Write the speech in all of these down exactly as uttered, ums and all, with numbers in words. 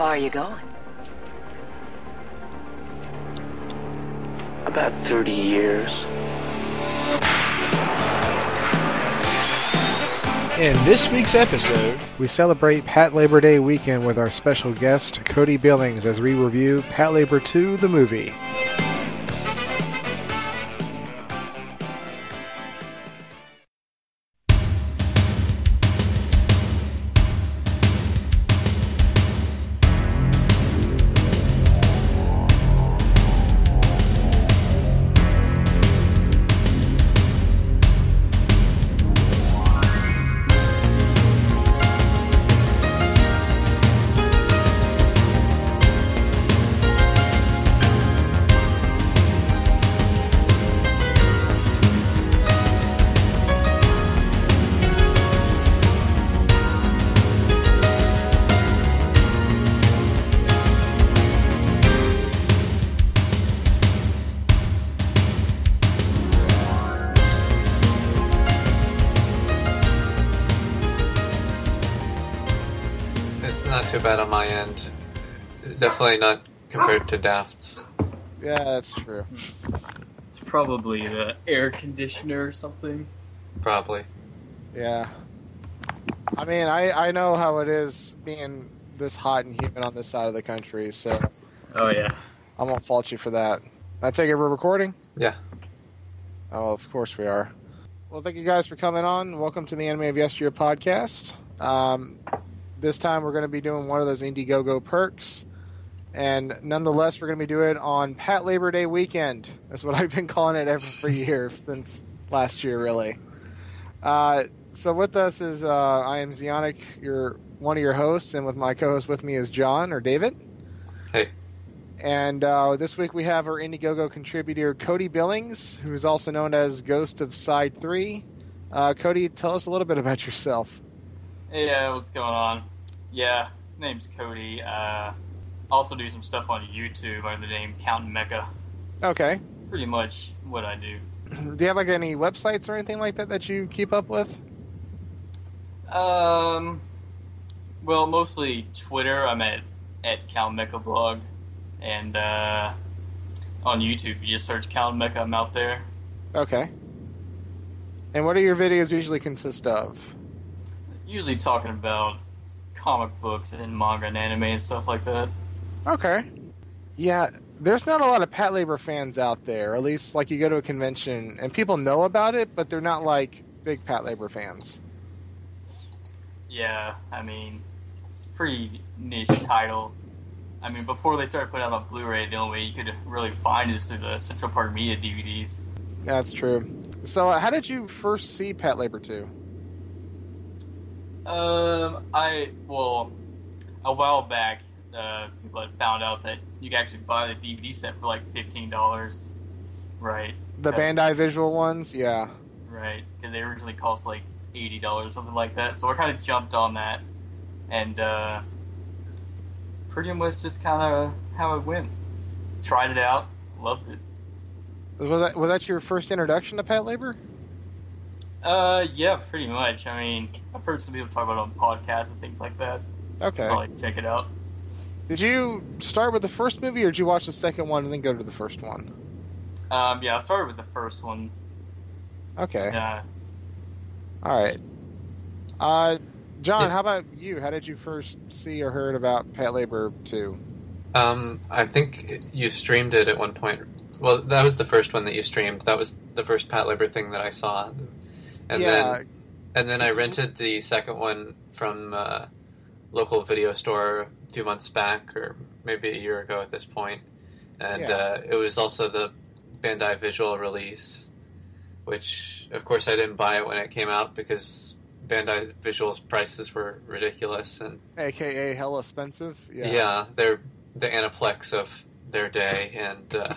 far are you going? About thirty years. In this week's episode, we celebrate Pat Labor Day weekend with our special guest, Cody Billings, as we review Pat Labor two, the movie. Too bad on my end. Definitely not compared to Daft's. Yeah, that's true. It's probably the air conditioner or something. Probably. Yeah. I mean, I, I know how it is being this hot and humid on this side of the country, so... Oh, yeah. I won't fault you for that. I take it we're recording? Yeah. Oh, of course we are. Well, thank you guys for coming on. Welcome to the Anime of Yesteryear podcast. Um... This time we're going to be doing one of those Indiegogo perks, and nonetheless we're going to be doing it on Pat Labor Day weekend. That's what I've been calling it every year since last year, really. Uh, so with us is uh, I am Zionic, your one of your hosts, and with my co-host with me is John or David. Hey. And uh, this week we have our Indiegogo contributor Cody Billings, who is also known as Ghost of Side three. Uh, Cody, tell us a little bit about yourself. Hey, uh, what's going on? Yeah, name's Cody. Uh, also do some stuff on YouTube under the name Count Mecha. Okay. Pretty much what I do. Do you have like any websites or anything like that that you keep up with? Um, well, mostly Twitter. I'm at at Count Mecha blog, and uh, on YouTube you just search Count Mecha. I'm out there. Okay. And what do your videos usually consist of? Usually talking about comic books and manga and anime and stuff like that. Okay. Yeah, there's not a lot of Pat Labor fans out there, or at least like you go to a convention and people know about it, but they're not like big Pat Labor fans. Yeah, I mean, it's a pretty niche title. I mean, before they started putting out on Blu-ray, the only way you could really find it is through the Central Park Media D V Ds. That's true. So uh, how did you first see Pat Labor two? Um, I, well, a while back, uh, people had found out that you could actually buy the D V D set for like fifteen dollars, right? The Bandai Visual ones? Yeah. Right, because they originally cost like eighty dollars or something like that, so I kind of jumped on that, and, uh, pretty much just kind of how it went. Tried it out, loved it. Was that, was that your first introduction to Pat Labor? Uh, yeah, pretty much. I mean, I've heard some people talk about it on podcasts and things like that. Okay. I'll, like, check it out. Did you start with the first movie, or did you watch the second one and then go to the first one? Um, yeah, I started with the first one. Okay. Yeah. All right. Uh, John, Yeah. how about you? How did you first see or heard about Pat Labor two? Um, I think you streamed it at one point. Well, that was the first one that you streamed. That was the first Pat Labor thing that I saw. And Yeah. then and then I rented the second one from a local video store a few months back, or maybe a year ago at this point. And Yeah. uh, it was also the Bandai Visual release, which, of course, I didn't buy it when it came out because Bandai Visual's prices were ridiculous. And A K A hella expensive? yeah, Yeah. they're the Aniplex of their day. And uh,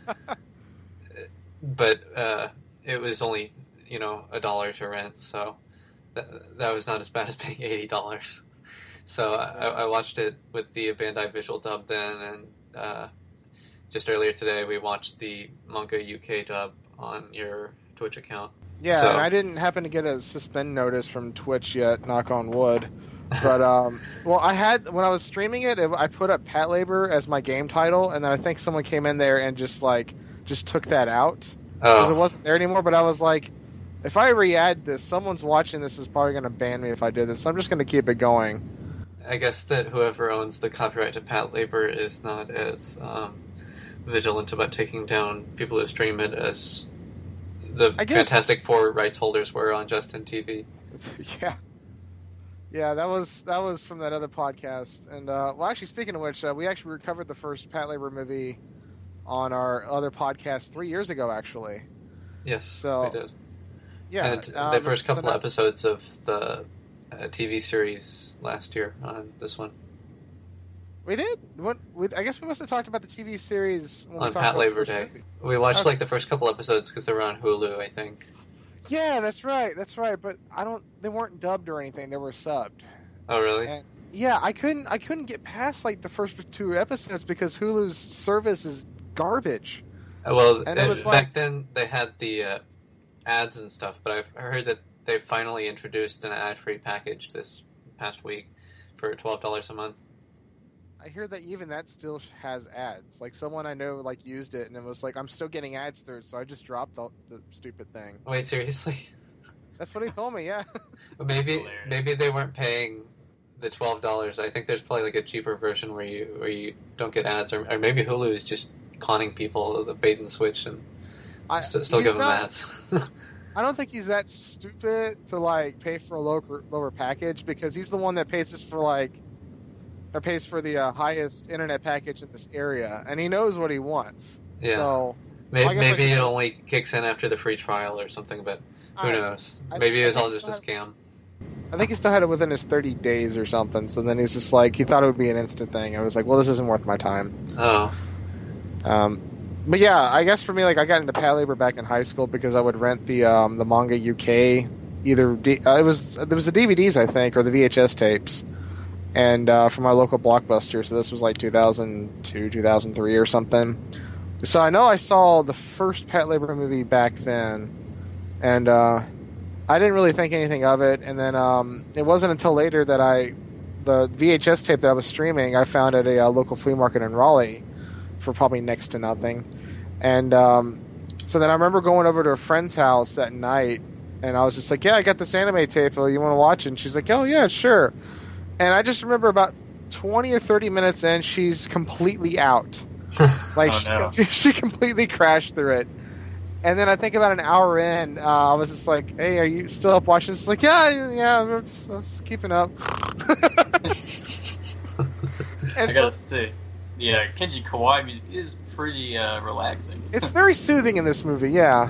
but uh, it was only, you know, a dollar to rent, so that, that was not as bad as paying eighty dollars. So I, I watched it with the Bandai Visual dub then, and uh, just earlier today we watched the Manga U K dub on your Twitch account. Yeah, So- and I didn't happen to get a suspend notice from Twitch yet, knock on wood. But um, well, I had when I was streaming it, it, I put up Patlabor as my game title, and then I think someone came in there and just like just took that out because Oh, it wasn't there anymore. But I was like, if I re-add this, someone's watching this is probably going to ban me if I do this. So I'm just going to keep it going. I guess that whoever owns the copyright to Patlabor is not as um, vigilant about taking down people who stream it as the I guess- Fantastic Four rights holders were on Justin T V. Yeah. Yeah, that was that was from that other podcast. And uh, well, actually, speaking of which, uh, we actually recovered the first Patlabor movie on our other podcast three years ago. Actually, Yes, So, we did. yeah, and um, the first so couple now- episodes of the uh, T V series last year on this one We did. What? We, I guess we must have talked about the T V series when we on talked Pat about the Labor first Day. movie. We watched Okay. like the first couple episodes because they were on Hulu, I think. Yeah, that's right. That's right. But I don't. They weren't dubbed or anything. They were subbed. Oh, really? And yeah, I couldn't. I couldn't get past like the first two episodes because Hulu's service is garbage. Uh, Well, And it uh, was back like- then they had the uh, ads and stuff, but I've heard that they finally introduced an ad-free package this past week for twelve dollars a month. I hear that even that still has ads. Like someone I know like used it and it was like I'm still getting ads through it, so I just dropped the, the stupid thing. Wait, seriously? That's what he told me. Yeah. But maybe hilarious. maybe they weren't paying the twelve dollars. I think there's probably like a cheaper version where you where you don't get ads, or, or maybe Hulu is just conning people, the bait and switch, and I, st- still he's give them not- ads. I don't think he's that stupid to like pay for a lower lower package because he's the one that pays us for like or pays for the uh, highest internet package in this area, and he knows what he wants. yeah, So May- I guess maybe I- it only kicks in after the free trial or something, but who I, knows? I Maybe think- it was I all think just a so. scam. I think he still had it within his thirty days or something. So then he's just like he thought it would be an instant thing. I was like, well, this isn't worth my time. Oh, Um, but yeah, I guess for me, like I got into Patlabor back in high school because I would rent the um, the manga U K, either D- uh, it was there was the D V Ds I think or the V H S tapes, and uh, from my local Blockbuster. So this was like two thousand two, two thousand three or something. So I know I saw the first Patlabor movie back then, and uh, I didn't really think anything of it. And then um, it wasn't until later that I the V H S tape that I was streaming I found at a uh, local flea market in Raleigh for probably next to nothing. And um, so then I remember going over to a friend's house that night, and I was just like, yeah, I got this anime tape. Oh, you want to watch it? And she's like, oh, yeah, sure. And I just remember about twenty or thirty minutes in, she's completely out. Like, Oh, she, she completely crashed through it. And then I think about an hour in, uh, I was just like, hey, are you still up watching this? She's like, yeah, yeah, I'm just, I'm just keeping up. I and so, gotta say, yeah, Kenji Kawai music is pretty uh, relaxing. it's very soothing in this movie, yeah.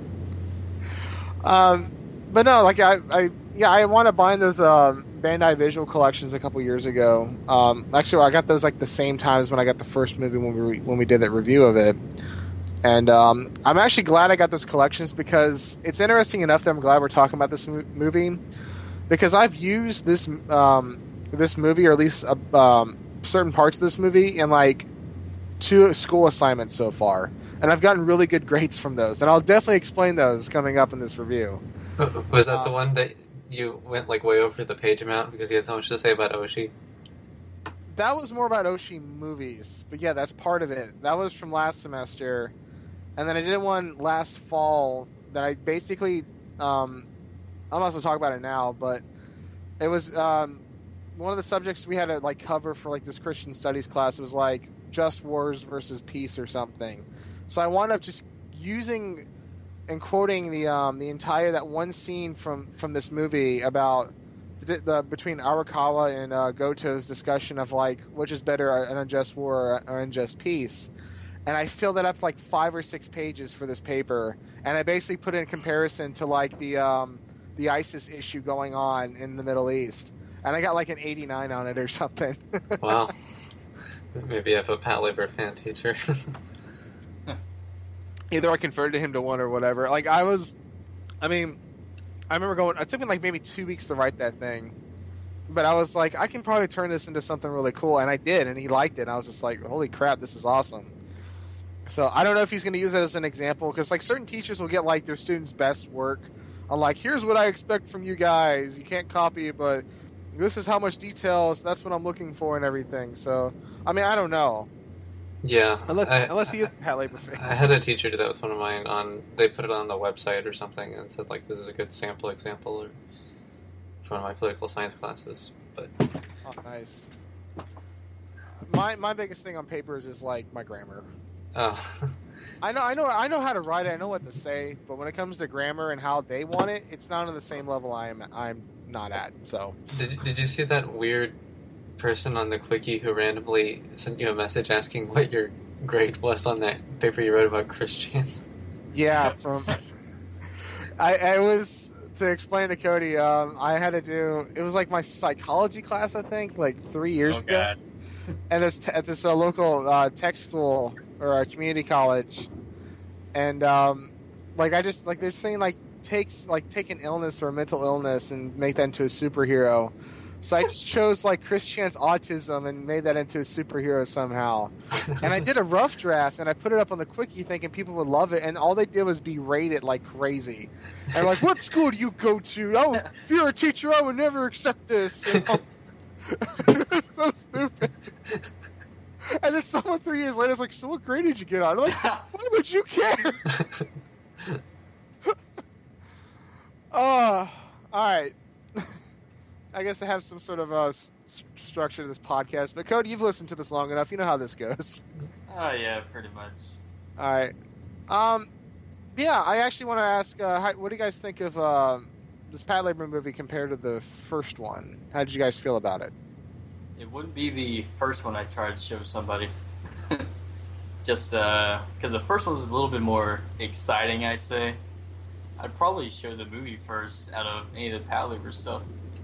Um, but no, like I, I yeah, I want to buy those um, Bandai Visual collections a couple years ago. Um, actually, I got those like the same times when I got the first movie when we when we did that review of it. And um, I'm actually glad I got those collections because it's interesting enough that I'm glad we're talking about this mo- movie because I've used this um, this movie or at least uh, um, certain parts of this movie in like two school assignments so far, and I've gotten really good grades from those. And I'll definitely explain those coming up in this review. was that the Uh, one that you went like way over the page amount because you had so much to say about Oshi? That was more about Oshi movies, but yeah, that's part of it. That was from last semester, and then I did one last fall that I basically, um, I'm also talk about it now, but it was um, one of the subjects we had to like cover for like this Christian studies class. It was like just wars versus peace or something. So I wound up just using and quoting the um, the entire that one scene from from this movie about the, the between Arakawa and uh, Goto's discussion of like which is better, an unjust war or an unjust peace. And I filled that up like five or six pages for this paper, and I basically put it in comparison to like the um, the ISIS issue going on in the Middle East, and I got like an eighty-nine on it or something. Wow. Maybe I have a Patlabor fan teacher. Either I converted him to one or whatever. Like I was, I mean, I remember going. It took me like maybe two weeks to write that thing, but I was like, I can probably turn this into something really cool, and I did, and he liked it. And I was just like, holy crap, this is awesome. So I don't know if he's going to use it as an example because like certain teachers will get like their students' best work. I'm like, here's what I expect from you guys. You can't copy it, but this is how much details. That's what I'm looking for and everything. So, I mean, I don't know. Yeah, Unless I, unless he is a Pat Labor fan. I had a teacher do that with one of mine. On they put it on the website or something and said like this is a good sample example or for one of my political science classes. But Oh, nice. My my biggest thing on papers is like my grammar. oh, I know I know I know how to write it. I know what to say, but when it comes to grammar and how they want it, it's not on the same level I'm I'm not at. So did did you see that weird person on the quickie who randomly sent you a message asking what your grade was on that paper you wrote about Christian? yeah, from I I was to explain to Cody. Um, I had to do it was like my psychology class, I think, like three years Oh ago. god. And this at this uh, local uh, tech school or uh, community college, and um, like I just like they're saying like takes like take an illness or a mental illness and make that into a superhero. So I just chose like Chris Chan's autism and made that into a superhero somehow. And I did a rough draft and I put it up on the quickie thinking people would love it, and all they did was berate it like crazy. And like, what school do you go to? Oh, if you're a teacher, I would never accept this. You know? It's so stupid. And then someone three years later is like, so what grade did you get on? I'm like, why would you care? Oh, all right. I guess I have some sort of uh, s- structure to this podcast. But Cody, you've listened to this long enough. You know how this goes. Oh yeah, pretty much. All right. Um, yeah, I actually want to ask, uh, how, what do you guys think of uh, this Pat Labor movie compared to the first one? How did you guys feel about it? It wouldn't be the first one I tried to show somebody. Just because uh, the first one was a little bit more exciting, I'd say. I'd probably show the movie first out of any of the Pat Labor stuff.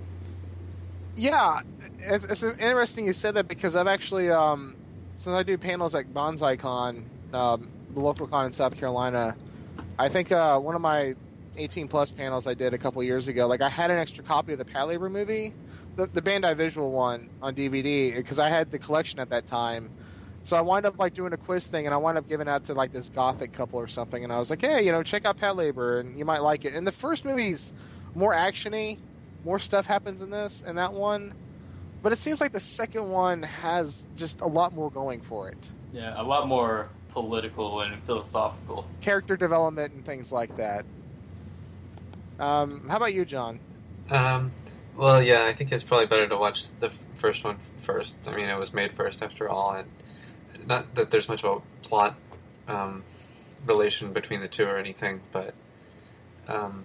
Yeah, it's, it's interesting you said that because I've actually, um, since I do panels at BonsaiCon, um, the local con in South Carolina, I think uh, one of my eighteen plus panels I did a couple years ago, like I had an extra copy of the Pat Labor movie, the, the Bandai Visual one on D V D, because I had the collection at that time. So I wound up like doing a quiz thing, and I wound up giving out to like this gothic couple or something, and I was like, hey, you know, check out Pat Labor, and you might like it. And the first movie's more actiony. More stuff happens in this and that one, but it seems like the second one has just a lot more going for it. Yeah, a lot more political and philosophical. Character development and things like that. Um, how about you, John? Um, well, yeah, I think it's probably better to watch the first one first. I mean, it was made first after all, and not that there's much of a plot um, relation between the two or anything, but um,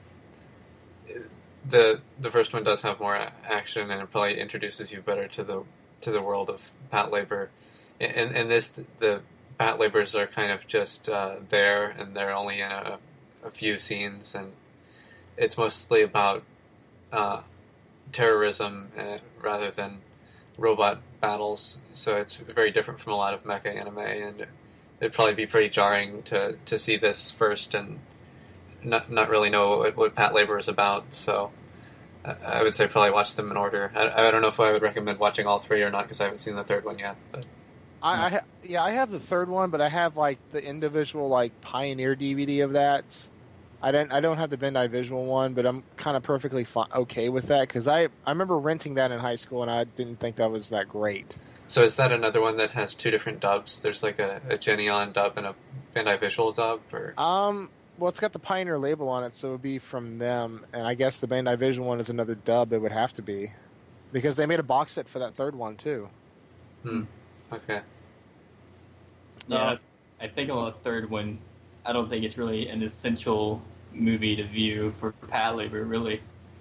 the the first one does have more action, and it probably introduces you better to the to the world of Pat Labor. And, and this, the Pat Labors are kind of just uh, there, and they're only in a, a few scenes, and it's mostly about uh, terrorism uh, rather than robot battles. So it's very different from a lot of mecha anime, and it'd probably be pretty jarring to, to see this first and not not really know what, what Pat Labor is about. So I, I would say probably watch them in order. I, I don't know if I would recommend watching all three or not because I haven't seen the third one yet. But I, I ha- yeah, I have the third one, but I have like the individual like Pioneer D V D of that. I don't I don't have the Bandai Visual one, but I'm kind of perfectly fi- okay with that because I I remember renting that in high school and I didn't think that was that great. So is that another one that has two different dubs? There's like a, a Geneon dub and a Bandai Visual dub, or Um, well, it's got the Pioneer label on it, so it would be from them. And I guess the Bandai Visual one is another dub. It would have to be because they made a box set for that third one too. hmm. Okay. Yeah, Uh, I think on the third one, I don't think it's really an essential movie to view for Pat Labor, really.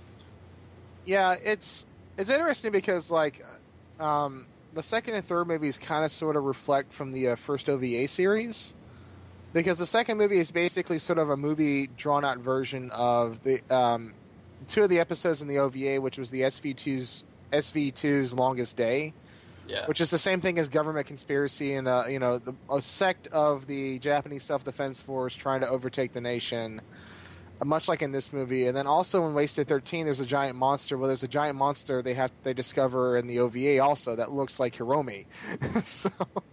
Yeah, it's it's interesting because like um, the second and third movies kind of sort of reflect from the uh, first O V A series. Because the second movie is basically sort of a movie drawn-out version of the um, two of the episodes in the O V A, which was the S V two's S V two's Longest Day, Yeah. which is the same thing as government conspiracy and uh, you know the, a sect of the Japanese Self-Defense Force trying to overtake the nation, uh, much like in this movie. And then also in Wasted thirteen, there's a giant monster. Well, there's a giant monster they have they discover in the O V A also that looks like Hiromi. so.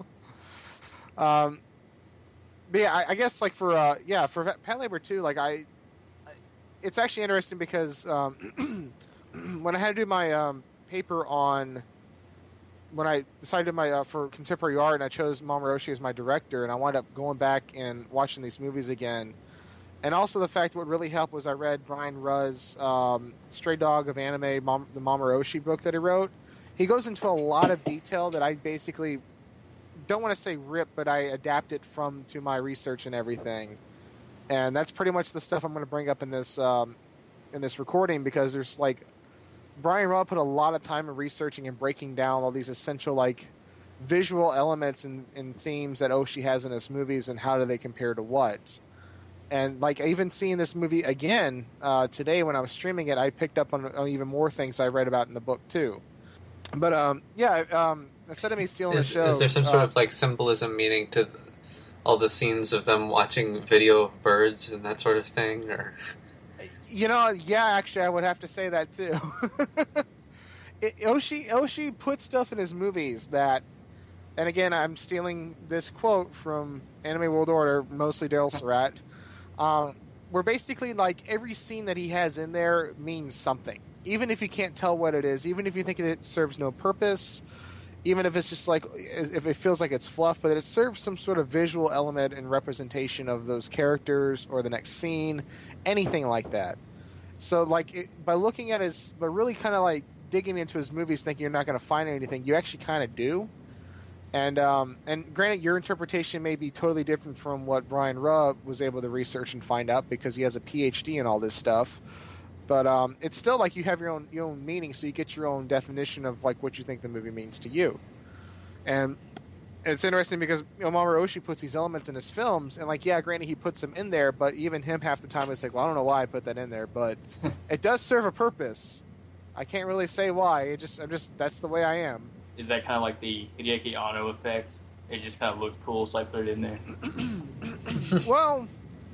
Um, But yeah, I, I guess like for uh, yeah for Pat Labor too, like I, it's actually interesting because um, when I had to do my um, paper on when I decided my uh, for contemporary art, and I chose Mamoru Oshii as my director, and I wound up going back and watching these movies again. And also the fact what really helped was I read Brian Ruzz's um, Stray Dog of Anime, Mom, the Mamoru Oshii book that he wrote. He goes into a lot of detail that I basically don't want to say rip, but I adapt it from to my research and everything. And that's pretty much the stuff I'm going to bring up in this um, in this recording, because there's like Brian Rudd put a lot of time in researching and breaking down all these essential like visual elements and, and themes that Oshii has in his movies and how do they compare to what. And like even seeing this movie again uh, today when I was streaming it, I picked up on, on even more things I read about in the book too. But um, yeah, um, instead of me stealing is, the show, is there some sort uh, of like symbolism meaning to the, all the scenes of them watching video of birds and that sort of thing? Or you know, yeah, actually, I would have to say that too. it, Oshii Oshii puts stuff in his movies that, and again, I'm stealing this quote from Anime World Order, mostly Daryl Surratt. Um, where basically, like, every scene that he has in there means something. Even if you can't tell what it is, even if you think it serves no purpose, even if it's just like, if it feels like it's fluff, but it serves some sort of visual element and representation of those characters or the next scene, anything like that. So, like, it, by looking at his, but really kind of like digging into his movies thinking you're not going to find anything, you actually kind of do. And um, and granted, your interpretation may be totally different from what Brian Rudd was able to research and find out because he has a P H D in all this stuff. But um, it's still like you have your own your own meaning, so you get your own definition of like what you think the movie means to you. And it's interesting because you know, Mamoru Oshii puts these elements in his films, and like yeah, granted he puts them in there, but even him half the time is like, well, I don't know why I put that in there, but it does serve a purpose. I can't really say why. It just I'm just that's the way I am. Is that kind of like the Hideaki Anno effect? It just kind of looked cool, so I put it in there. Well,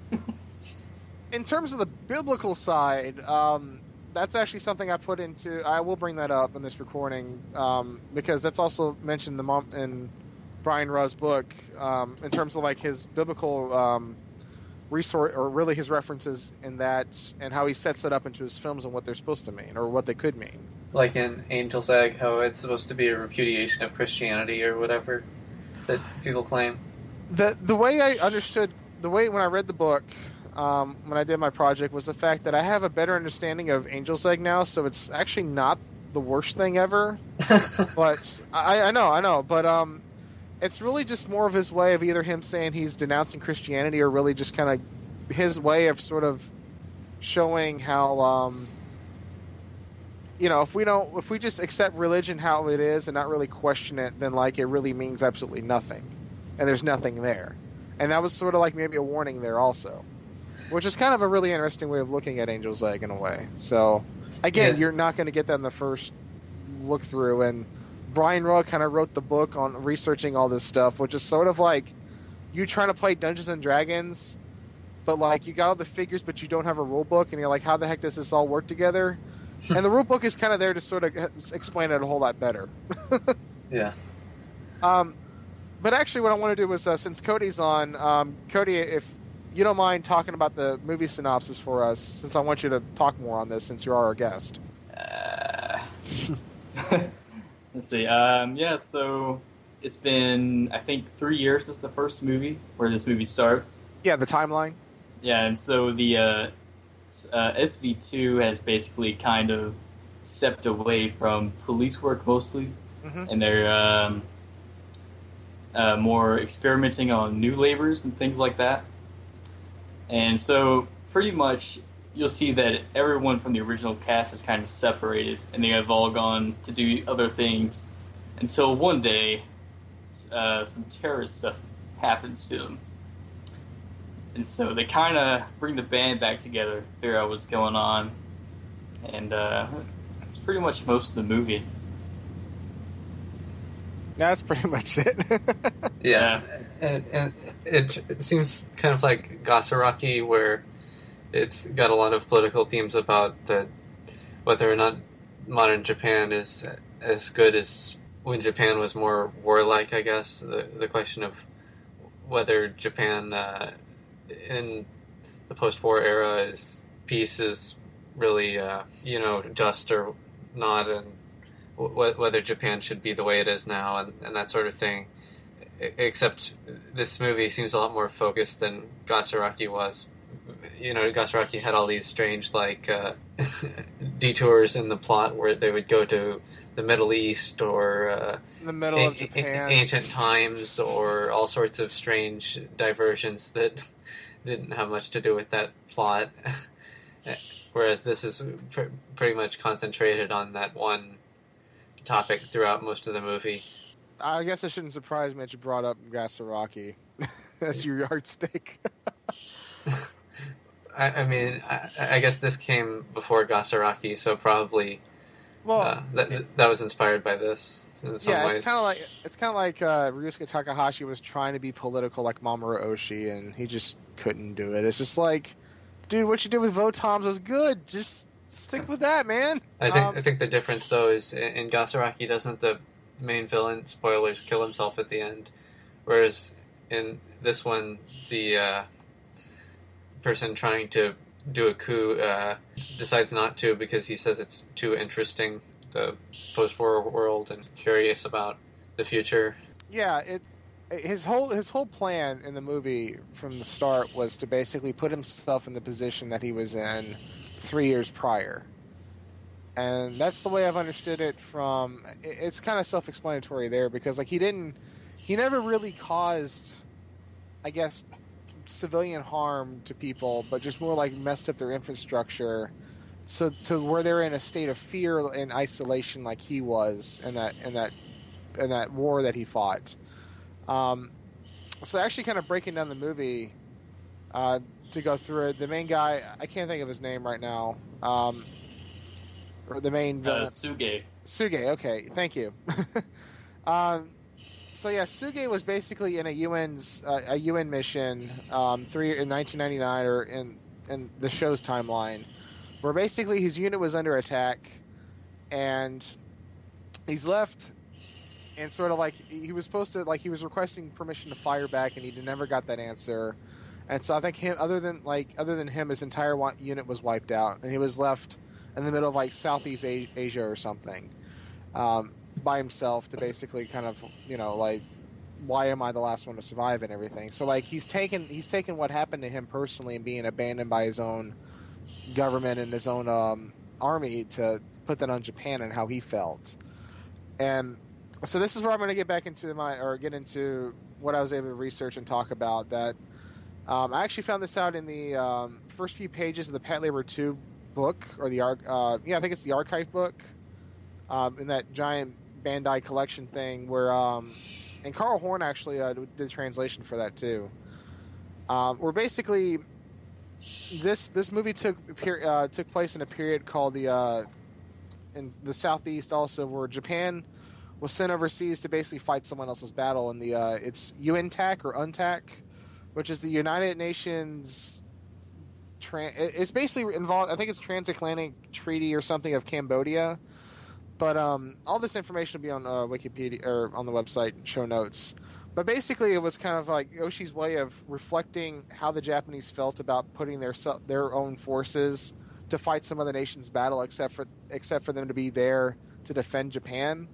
in terms of the biblical side, um, that's actually something I put into. I will bring that up in this recording um, because that's also mentioned in, the mom, in Brian Ruzz's book um, in terms of like his biblical um, resource, or really his references in that, and how he sets it up into his films and what they're supposed to mean or what they could mean. like in Angel's Egg, how it's supposed to be a repudiation of Christianity or whatever that people claim. The the way I understood, the way when I read the book, um, when I did my project, was the fact that I have a better understanding of Angel's Egg now, so it's actually not the worst thing ever. But I, I know, I know, but um, it's really just more of his way of either him saying he's denouncing Christianity or really just kind of his way of sort of showing how, um, you know, if we don't, if we just accept religion how it is and not really question it, then like it really means absolutely nothing, and there's nothing there. And that was sort of like maybe a warning there also, which is kind of a really interesting way of looking at Angel's Egg in a way. So again, Yeah. you're not going to get that in the first look through. And Brian Rudd kind of wrote the book on researching all this stuff, which is sort of like you trying to play Dungeons and Dragons, but like you got all the figures, but you don't have a rule book, and you're like, how the heck does this all work together? And the rule book is kind of there to sort of explain it a whole lot better. Yeah. Um, but actually, what I want to do is, uh, since Cody's on, um, Cody, if you don't mind talking about the movie synopsis for us, since I want you to talk more on this, since you are our guest. Uh, let's see. Um, yeah, so it's been, I think, three years since the first movie, where this movie starts. Yeah, the timeline. Yeah, and so the uh, uh, S V two has basically kind of stepped away from police work mostly, Mm-hmm. and they're um, uh, more experimenting on new labors and things like that. And so pretty much you'll see that everyone from the original cast is kind of separated, and they have all gone to do other things until one day uh, some terrorist stuff happens to them. And so they kind of bring the band back together, figure out what's going on, and uh, it's pretty much most of the movie. That's pretty much it. Yeah, and, and it, it seems kind of like Gasaraki, where it's got a lot of political themes about the, whether or not modern Japan is as good as when Japan was more warlike, I guess. The, the question of whether Japan uh, in the post-war era is peace is really, uh, you know, just or not, and w- whether Japan should be the way it is now and, and that sort of thing. I- except this movie seems a lot more focused than Gasaraki was. You know, Gasaraki had all these strange, like, uh, detours in the plot where they would go to the Middle East or uh, in the middle a- of Japan, a- ancient times, or all sorts of strange diversions that didn't have much to do with that plot. Whereas this is pr- pretty much concentrated on that one topic throughout most of the movie. I guess it shouldn't surprise me that you brought up Gasaraki as your yardstick. I, I mean, I, I guess this came before Gasaraki, so probably Well, uh, that that was inspired by this in some yeah, ways. it's kind of like it's kind of like uh, Ryusuke Takahashi was trying to be political like Mamoru Oshii, and he just couldn't do it. It's just like, dude, what you did with Votoms was good. Just stick with that, man. I think Um, I think the difference though is in, in Gasaraki, doesn't the main villain, spoilers, kill himself at the end, whereas in this one the uh, person trying to do a coup uh, decides not to because he says it's too interesting, the post-war world, and curious about the future. yeah, it his whole his whole plan in the movie from the start was to basically put himself in the position that he was in three years prior. And that's the way I've understood it from... It's kind of self-explanatory there, because like he didn't... He never really caused, I guess, civilian harm to people, but just more like messed up their infrastructure, so to where they're in a state of fear and isolation, like he was in that in that in that war that he fought. Um, so actually, kind of breaking down the movie uh, to go through it, the main guy, I can't think of his name right now. Um, or the main Uh, villain, Suge. Suge. Okay, thank you. um, So yeah, Suge was basically in a UN's uh, a U N mission um, three in nineteen ninety-nine, or in in the show's timeline, where basically his unit was under attack, and he's left, and sort of like he was supposed to like he was requesting permission to fire back, and he never got that answer, and so I think him other than like other than him, his entire wa- unit was wiped out, and he was left in the middle of like Southeast A- Asia or something. Um, by himself to basically kind of, you know, like, why am I the last one to survive and everything? So like he's taken he's taken what happened to him personally and being abandoned by his own government and his own um, army to put that on Japan and how he felt. And so this is where I'm going to get back into my or get into what I was able to research and talk about. That um, I actually found this out in the um, first few pages of the Patlabor two book, or the arc. Uh, yeah, I think it's the archive book. Um, in that giant Bandai collection thing, where um, and Carl Horn actually uh, did translation for that too. Um, where basically this this movie took uh, took place in a period called the uh, in the Southeast, also where Japan was sent overseas to basically fight someone else's battle. In the uh, it's U N T A C or U N T A C, which is the United Nations. Tran- it's basically involved. I think it's Transatlantic Treaty or something of Cambodia. But um, all this information will be on uh, Wikipedia or on the website show notes. But basically, it was kind of like Oshii's way of reflecting how the Japanese felt about putting their their own forces to fight some other nation's battle, except for except for them to be there to defend Japan.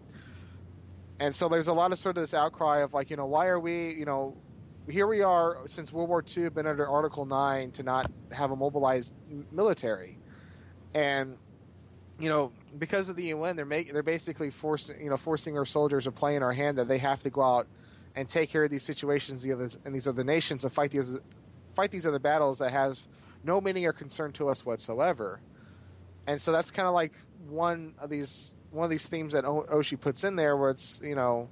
And so there's a lot of sort of this outcry of like, you know, why are we, you know, here we are since World War Two, been under Article nine to not have a mobilized military, and you know, because of the U N, they're make, they're basically forcing you know forcing our soldiers to play in our hand that they have to go out and take care of these situations in these other nations and fight these fight these other battles that have no meaning or concern to us whatsoever. And so that's kind of like one of these one of these themes that Oshii puts in there, where it's you know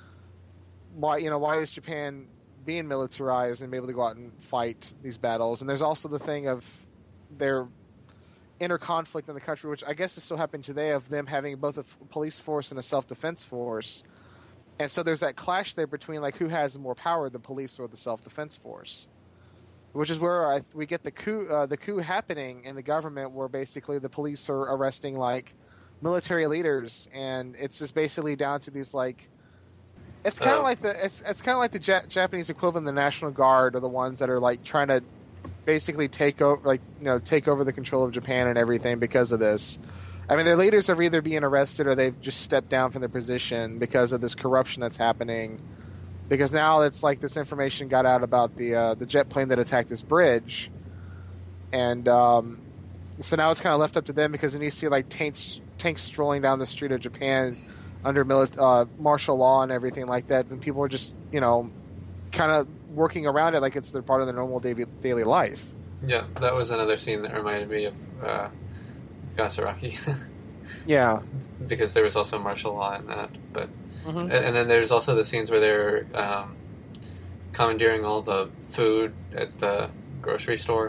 why you know why is Japan being militarized and be able to go out and fight these battles. And there's also the thing of their inner conflict in the country, which I guess is still happening today, of them having both a police force and a self-defense force. And so there's that clash there between like who has more power, the police or the self-defense force, which is where I, we get the coup uh, the coup happening in the government, where basically the police are arresting like military leaders, and it's just basically down to these like it's kind of Oh. like the it's it's kind of like the ja- Japanese equivalent of the National Guard, are the ones that are like trying to basically take over like you know take over the control of Japan and everything because of this. I mean, their leaders are either being arrested or they've just stepped down from their position because of this corruption that's happening. Because now it's like this information got out about the uh, the jet plane that attacked this bridge, and um, so now it's kind of left up to them because then you see like tanks tanks strolling down the street of Japan under mili- uh, martial law and everything like that, and people are just you know kind of working around it like it's their part of their normal daily daily life. Yeah, that was another scene that reminded me of uh, Gasaraki. Yeah, because there was also martial law in that, but. mm-hmm. And then there's also the scenes where they're um, commandeering all the food at the grocery store.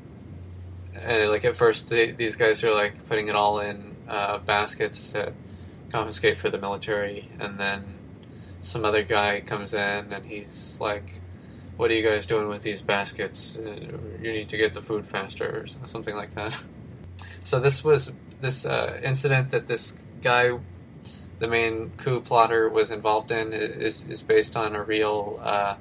And like at first, they, these guys are like putting it all in uh, baskets to confiscate for the military, and then some other guy comes in and he's like, "What are you guys doing with these baskets? You need to get the food faster," or something like that. So this was this uh, incident that this guy, the main coup plotter, was involved in is is based on a real uh,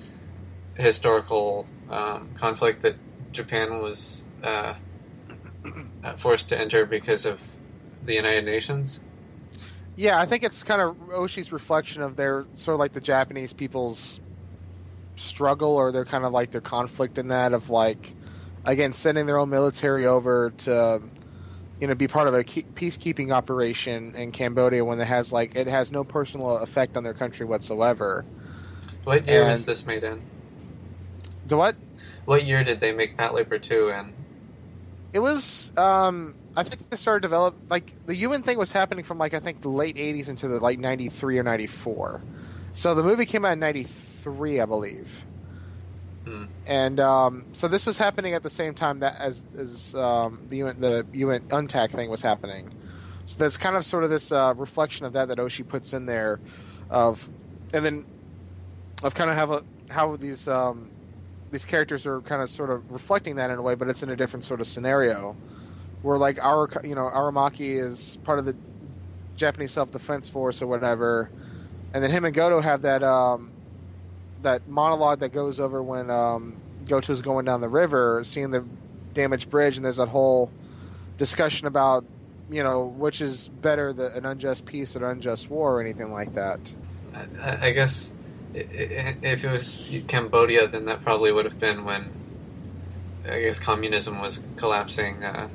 historical um, conflict that Japan was uh, forced to enter because of the United Nations. Yeah, I think it's kind of Oshi's reflection of their sort of like the Japanese people's struggle, or their kind of like their conflict in that of like, again, sending their own military over to, you know, be part of a peacekeeping operation in Cambodia when it has like it has no personal effect on their country whatsoever. What year and, was this made in? The what? What year did they make Pat Labor two in? It was, um, I think they started develop like the U N thing was happening from like I think the late eighties into the like ninety-three or ninety-four. So the movie came out in ninety-three, I believe. Hmm. And um, so this was happening at the same time that as as um, the U N, the U N U N T A C thing was happening. So there's kind of sort of this uh, reflection of that that Oshii puts in there, of and then of kind of how how these um, these characters are kind of sort of reflecting that in a way, but it's in a different sort of scenario, where like our you know Aramaki is part of the Japanese self-defense force or whatever, and then him and Goto have that. Um, that monologue that goes over when um, Goto's going down the river, seeing the damaged bridge, and there's that whole discussion about, you know, which is better, the, an unjust peace or an unjust war or anything like that. I, I guess if it was Cambodia, then that probably would have been when, I guess, communism was collapsing, uh,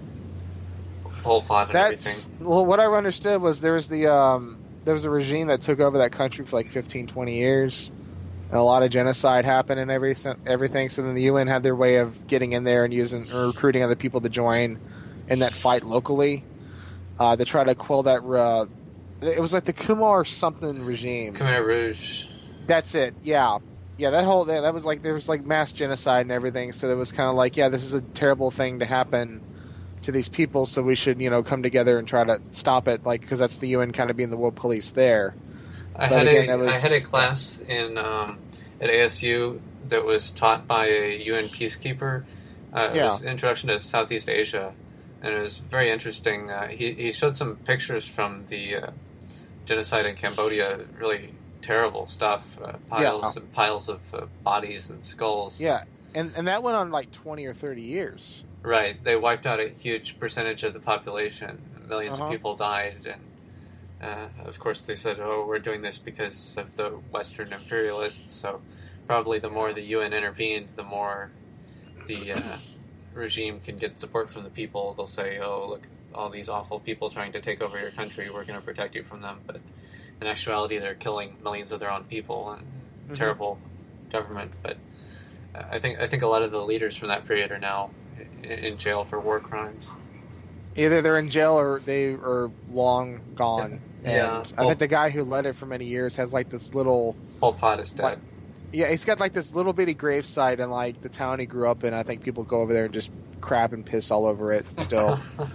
Pol Pot and That's, everything. Well, what I understood was there was the um, there was a regime that took over that country for like fifteen, twenty years. And a lot of genocide happened and every, everything. So then the U N had their way of getting in there and using or recruiting other people to join in that fight locally uh, to try to quell that. Uh, it was like the Khmer something regime. Khmer Rouge. That's it. Yeah, yeah. That whole that was like there was like mass genocide and everything. So it was kind of like, yeah, this is a terrible thing to happen to these people. So we should you know come together and try to stop it. Like because that's the U N kind of being the world police there. I but had again, a was, I had a class in um, at A S U that was taught by a U N peacekeeper. Uh, yeah. It was Introduction to Southeast Asia, and it was very interesting. Uh, he he showed some pictures from the uh, genocide in Cambodia. Really terrible stuff. Uh, piles yeah. and piles of uh, bodies and skulls. Yeah, and and that went on like twenty or thirty years. Right. They wiped out a huge percentage of the population. Millions uh-huh. of people died, and Uh, of course, they said, "Oh, we're doing this because of the Western imperialists." So, probably the more the U N intervened, the more the uh, regime can get support from the people. They'll say, "Oh, look, all these awful people trying to take over your country. We're going to protect you from them." But in actuality, they're killing millions of their own people and mm-hmm. terrible government. But uh, I think I think a lot of the leaders from that period are now in, in jail for war crimes. Either they're in jail or they are long gone. Yeah. And Yeah. I think the guy who led it for many years has like this little Pol Pot is dead. Like, yeah, he's got like this little bitty gravesite in like the town he grew up in. I think people go over there and just crap and piss all over it still.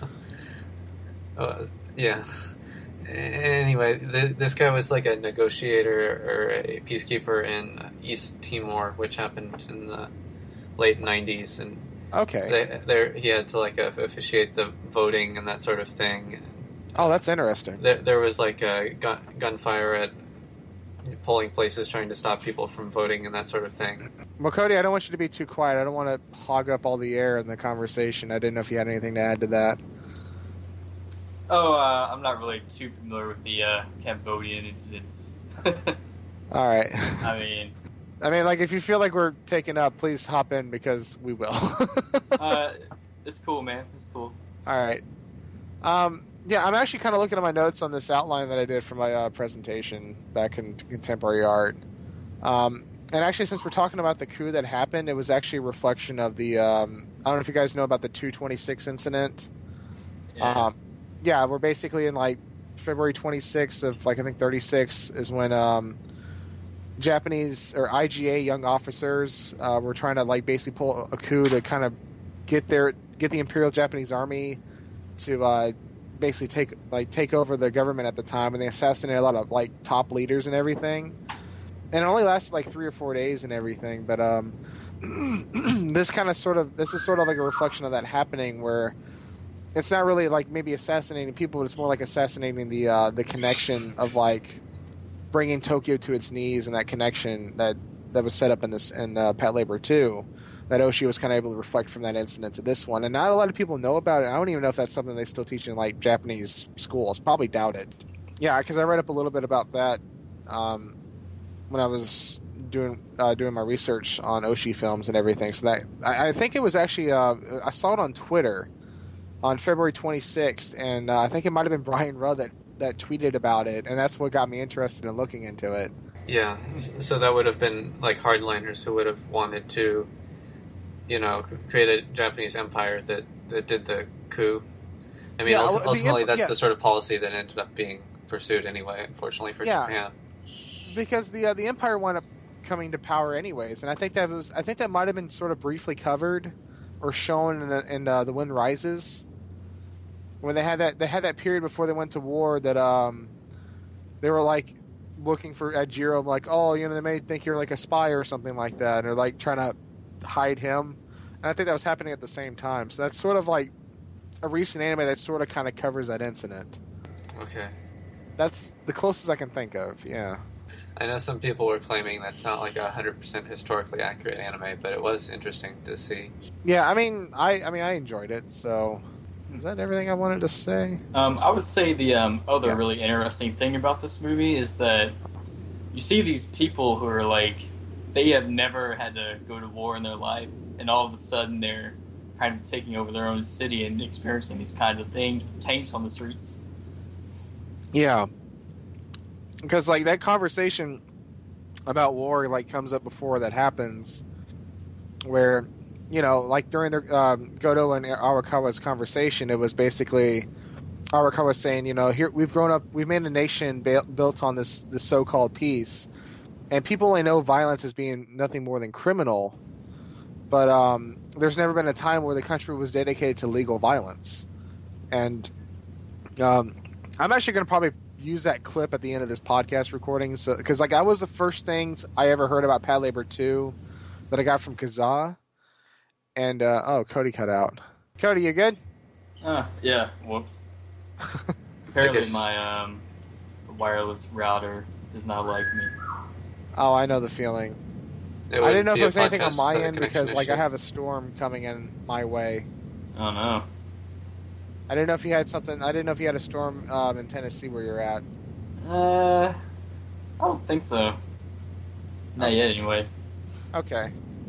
uh, yeah. Anyway, th- this guy was like a negotiator or a peacekeeper in East Timor, which happened in the late nineties, and okay, they, there he had to like officiate the voting and that sort of thing. Oh, that's interesting. There, there was like a gun, gunfire at polling places trying to stop people from voting and that sort of thing. Well, Cody, I don't want you to be too quiet. I don't want to hog up all the air in the conversation. I didn't know if you had anything to add to that. Oh, uh, I'm not really too familiar with the uh, Cambodian incidents. All right. I mean, I mean, like, if you feel like we're taking up, please hop in because we will. uh, it's cool, man. It's cool. All right. Um, yeah, I'm actually kind of looking at my notes on this outline that I did for my uh, presentation back in contemporary art. Um, and actually, since we're talking about the coup that happened, it was actually a reflection of the. Um, I don't know if you guys know about the two twenty-six incident. Yeah. Um, yeah, we're basically in like February twenty-sixth of like I think thirty-six is when um, Japanese or I G A young officers uh, were trying to like basically pull a coup to kind of get their get the Imperial Japanese Army to uh, basically take like take over the government at the time, and they assassinated a lot of like top leaders and everything. And it only lasted like three or four days and everything, but um, this kind of sort of this is sort of like a reflection of that happening where. It's not really like maybe assassinating people, but it's more like assassinating the uh, the connection of like bringing Tokyo to its knees and that connection that, that was set up in this in uh, Patlabor two. That Oshii was kind of able to reflect from that incident to this one, and not a lot of people know about it. I don't even know if that's something they still teach in like Japanese schools. Probably doubt it. Yeah, because I read up a little bit about that um, when I was doing uh, doing my research on Oshii films and everything. So that I, I think it was actually uh, I saw it on Twitter. On February twenty-sixth, and uh, I think it might have been Brian Rudd that, that tweeted about it, and that's what got me interested in looking into it. Yeah, so that would have been like hardliners who would have wanted to, you know, create a Japanese empire that, that did the coup. I mean, Yeah, ultimately, the imp- that's yeah. the sort of policy that ended up being pursued anyway, unfortunately for Yeah. Japan. Because the uh, the empire wound up coming to power anyways, and I think that was I think that might have been sort of briefly covered or shown in, in uh, The Wind Rises. When they had that, they had that period before they went to war that um, they were like looking for at Jiro, like, oh, you know, they may think you're like a spy or something like that, or like trying to hide him. And I think that was happening at the same time. So that's sort of like a recent anime that sort of kind of covers that incident. Okay. That's the closest I can think of. Yeah. I know some people were claiming that's not like a one hundred percent historically accurate anime, but it was interesting to see. Yeah, I mean, I, I mean, I enjoyed it. So, is that everything I wanted to say? Um, I would say the um, other Yeah. really interesting thing about this movie is that you see these people who are like, they have never had to go to war in their life, and all of a sudden they're kind of taking over their own city and experiencing these kinds of things, tanks on the streets. Yeah. Because like that conversation about war like comes up before that happens, where you know like during their um, Goto and Arakawa's conversation, it was basically Arakawa saying, you know, here we've grown up, we've made a nation ba- built on this this so-called peace, and people only know violence as being nothing more than criminal, but um, there's never been a time where the country was dedicated to legal violence, and um, I'm actually going to probably use that clip at the end of this podcast recording, so because like that was the first things I ever heard about Patlabor two that I got from Kazaa, and uh, oh, Cody cut out. Cody, you good? Ah, yeah. Whoops. Apparently, guess- my um, wireless router does not like me. Oh, I know the feeling. It I didn't know if wouldn't be there a was anything on podcast my without a end connection because like I issue. have a storm coming in my way. Oh no. I didn't know if you had something. I didn't know if you had a storm um, in Tennessee where you're at. Uh, I don't think so. Not yet, anyways. Okay.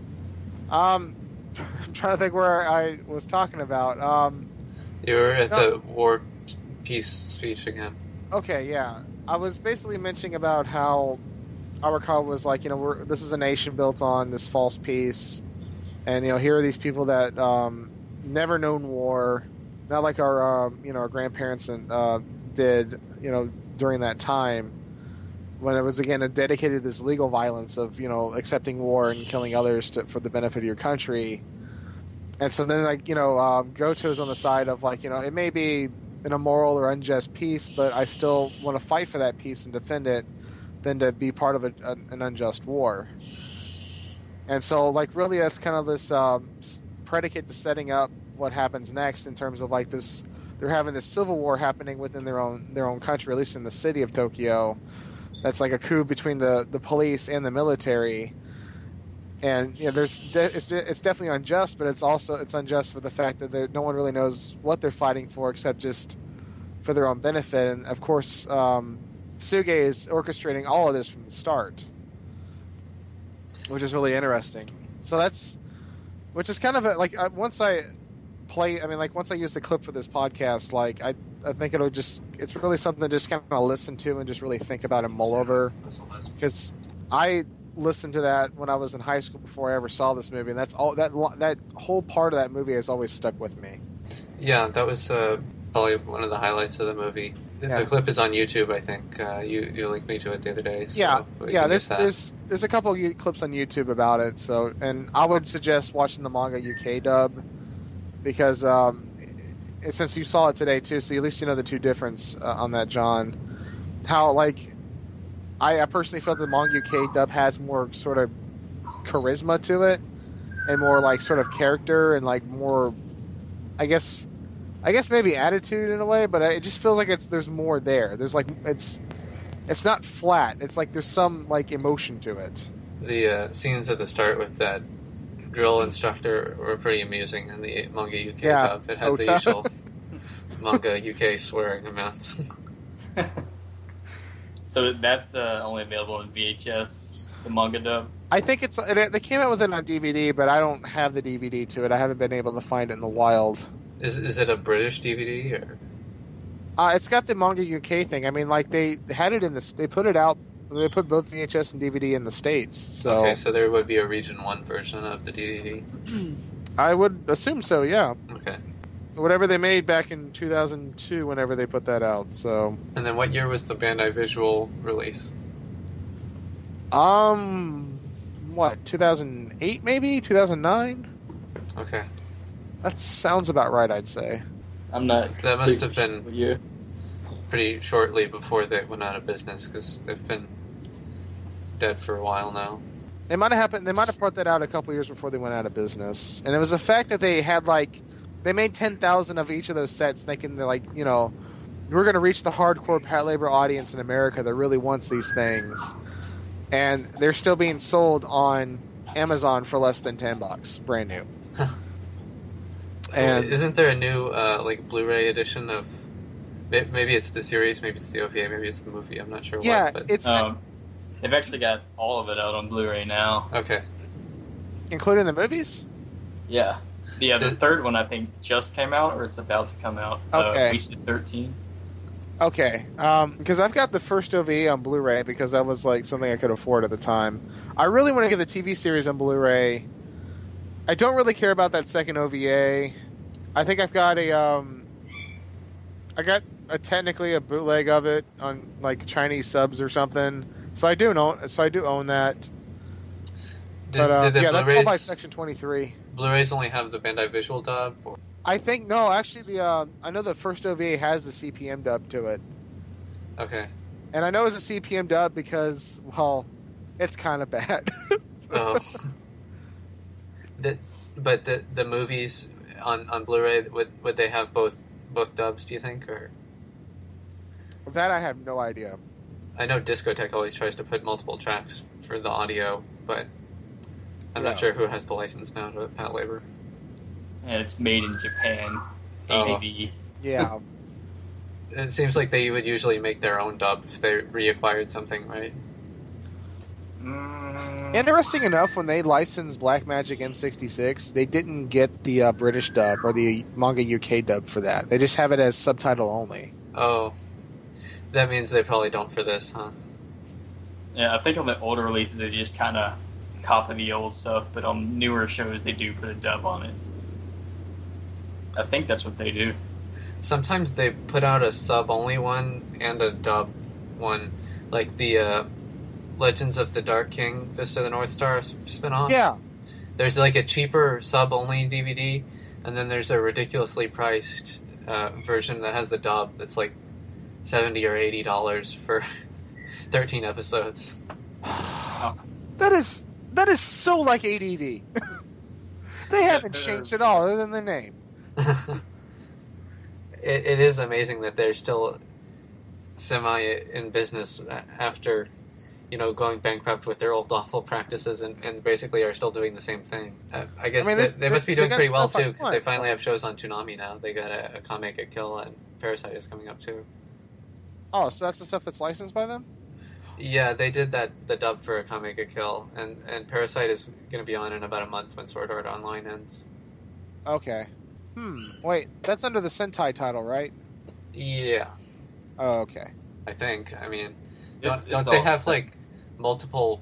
Um, I'm trying to think where I was talking about. Um, You were at No. the war peace speech again. okay, yeah. I was basically mentioning about how Arakawa was like, you know, we're, this is a nation built on this false peace, and you know, here are these people that um, never known war, not like our, um, you know, our grandparents uh, did, you know, during that time when it was again dedicated to this legal violence of, you know, accepting war and killing others to, for the benefit of your country. And so then, like, you know, um, Goto's on the side of, like, you know, it may be an immoral or unjust peace, but I still want to fight for that peace and defend it than to be part of a, a, an unjust war. And so, like, really that's kind of this um, predicate to setting up what happens next in terms of, like, this, they're having this civil war happening within their own their own country, at least in the city of Tokyo. That's like a coup between the, the police and the military. And you know, there's de- it's, it's definitely unjust, but it's also it's unjust for the fact that there, no one really knows what they're fighting for except just for their own benefit. And of course, um, Suge is orchestrating all of this from the start, which is really interesting. So that's, which is kind of a, like I, once I play, I mean, like once I use the clip for this podcast, like I, I think it'll just, it's really something to just kind of listen to and just really think about and mull over, because I listened to that when I was in high school before I ever saw this movie, and that's all that that whole part of that movie has always stuck with me. Yeah, that was uh, probably one of the highlights of the movie. Yeah. The clip is on YouTube, I think. Uh, you you linked me to it the other day. So yeah, we yeah. can There's get that. there's there's a couple of u- clips on YouTube about it. So, and I would suggest watching the manga U K dub, because um, it, since you saw it today too, so at least you know the two difference uh, on that, John. How like I, I personally felt the manga U K dub has more sort of charisma to it, and more like sort of character and like more, I guess. I guess maybe attitude in a way, but it just feels like it's there's more there. There's like it's it's not flat. It's like there's some like emotion to it. The uh, scenes at the start with that drill instructor were pretty amusing in the manga U K Yeah, dub. It had Ota. the usual manga U K swearing amounts. So that's uh, only available in V H S, the manga dub. I think it's it, they came out with it on D V D, but I don't have the D V D to it. I haven't been able to find it in the wild. Is is it a British D V D or? Uh, it's got the manga U K thing. I mean, like they had it in the they put it out. They put both V H S and D V D in the States. So Okay, so there would be a Region One version of the D V D. I would assume so. Yeah, Okay. whatever they made back in two thousand two, whenever they put that out. So And then what year was the Bandai Visual release? um, what two thousand eight maybe two thousand nine. Okay. That sounds about right, I'd say. I'm not. That must have completely been- sure what year. Pretty shortly before they went out of business, because they've been dead for a while now. It might have happened. They might have brought that out a couple years before they went out of business, and it was the fact that they had like they made ten thousand of each of those sets, thinking they're like, you know, we're going to reach the hardcore Pat Labor audience in America that really wants these things, and they're still being sold on Amazon for less than ten bucks, brand new. And Isn't there a new uh, like Blu-ray edition of? may- Maybe it's the series, maybe it's the O V A, maybe it's the movie. I'm not sure. yeah, what, but... it's Um, they've actually got all of it out on Blu-ray now. okay. including the movies. Yeah. The uh, the Did- third one I think just came out, or it's about to come out. Okay. Uh, Wasted thirteen. Okay, um, because I've got the first O V A on Blu-ray because that was like something I could afford at the time. I really want to get the T V series on Blu-ray. I don't really care about that second O V A. I think I've got a, um, I got a technically a bootleg of it on like Chinese subs or something. So I do own, so I do own that. Did, but uh, did the yeah, that's all by Blu-rays, Section twenty-three. Blu-rays only have the Bandai Visual dub? Or... I think no, actually the uh, I know the first O V A has the C P M dub to it. Okay. And I know it's a C P M dub because, well, it's kind of bad. Oh. the, but the the movies on, on Blu-ray, would would they have both both dubs? Do you think, or That I have no idea. I know Discotech always tries to put multiple tracks for the audio, but I'm Yeah. not sure who has the license now to Pat Labor. And it's made in Japan. Oh. A D V. Yeah. It seems like they would usually make their own dub if they reacquired something, right? Mm, Interesting enough, when they licensed Blackmagic M sixty-six, they didn't get the uh, British dub or the manga U K dub for that. They just have it as subtitle only. Oh, that means they probably don't for this, huh? yeah, I think on the older releases they just kind of copy the old stuff, but on newer shows they do put a dub on it. I think that's what they do. Sometimes they put out a sub-only one and a dub one, like the uh, Legends of the Dark King Vista of the North Star spinoff. Yeah. There's like a cheaper sub-only D V D, and then there's a ridiculously priced uh, version that has the dub that's like seventy or eighty dollars for thirteen episodes. That is that is so like A D V. They haven't changed at all, other than their name. it, it is amazing that they're still semi in business after, you know, going bankrupt with their old awful practices, and, and basically are still doing the same thing. Uh, I guess I mean, they, this- they must be they doing got pretty well stuff too, on because they point. finally have shows on Toonami now. They got a, a Kame Ga Kill and Parasite is coming up too. Oh, so that's the stuff that's licensed by them? Yeah, they did that the dub for Akame ga Kill, and and Parasite is going to be on in about a month when Sword Art Online ends. Okay. Hmm. Wait, that's under the Sentai title, right? Yeah, Oh, okay. I think. I mean, don't, It's- don't it's they all have set. like multiple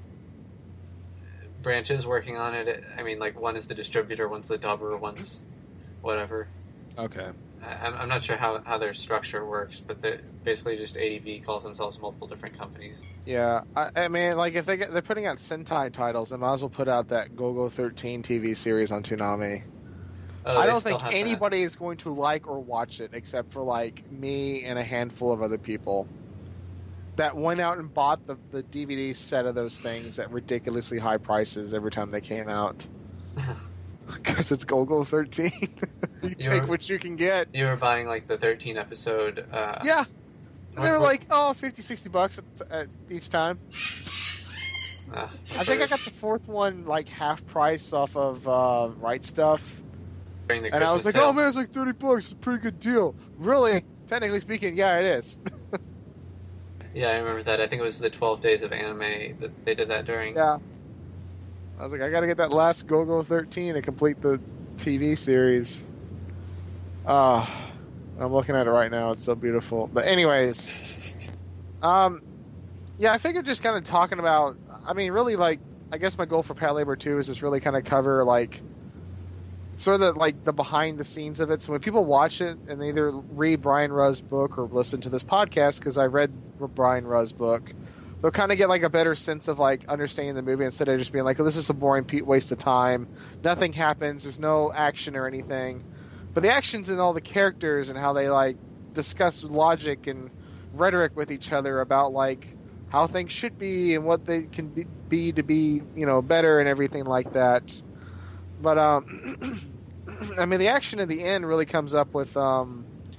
branches working on it? I mean, like one is the distributor, one's the dubber, one's whatever. Okay. I- I'm, I'm not sure how, how their structure works, but they basically just A D V calls themselves multiple different companies. Yeah, I, I mean, like if they get, they're putting out Sentai titles, they might as well put out that Go-Go thirteen T V series on Toonami. Oh, I they don't still think have that. anybody is going to like or watch it except for like me and a handful of other people that went out and bought the, the D V D set of those things at ridiculously high prices every time they came out. Because it's Go-Go thirteen. you take You're- what you can get. You were buying like the thirteen episode. Uh, Yeah. And they were What- like, oh, fifty, sixty bucks at, at each time. uh, I think I got the fourth one like half price off of uh, Right Stuff. during the And I was Christmas like, sale. oh man, it's like thirty bucks. It's a pretty good deal. Really? Technically speaking, yeah, it is. Yeah, I remember that. I think it was the twelve Days of Anime that they did that during. Yeah. I was like, I gotta get that last Go-Go thirteen to complete the T V series. Ah, I'm looking at it right now. It's so beautiful. But anyways, um, yeah, I figured just kind of talking about. I mean, really, like, I guess my goal for Patlabor two is just really kind of cover like sort of the, like the behind the scenes of it. So when people watch it and they either read Brian Ruzz's book or listen to this podcast, because I read Brian Ruzz's book, they'll kind of get like a better sense of like understanding the movie instead of just being like, oh, this is a boring pe- waste of time. Nothing happens. There's no action or anything. But the actions and all the characters and how they like discuss logic and rhetoric with each other about like how things should be and what they can be, be to be, you know, better and everything like that. But um, I mean, the action at the end really comes up with um,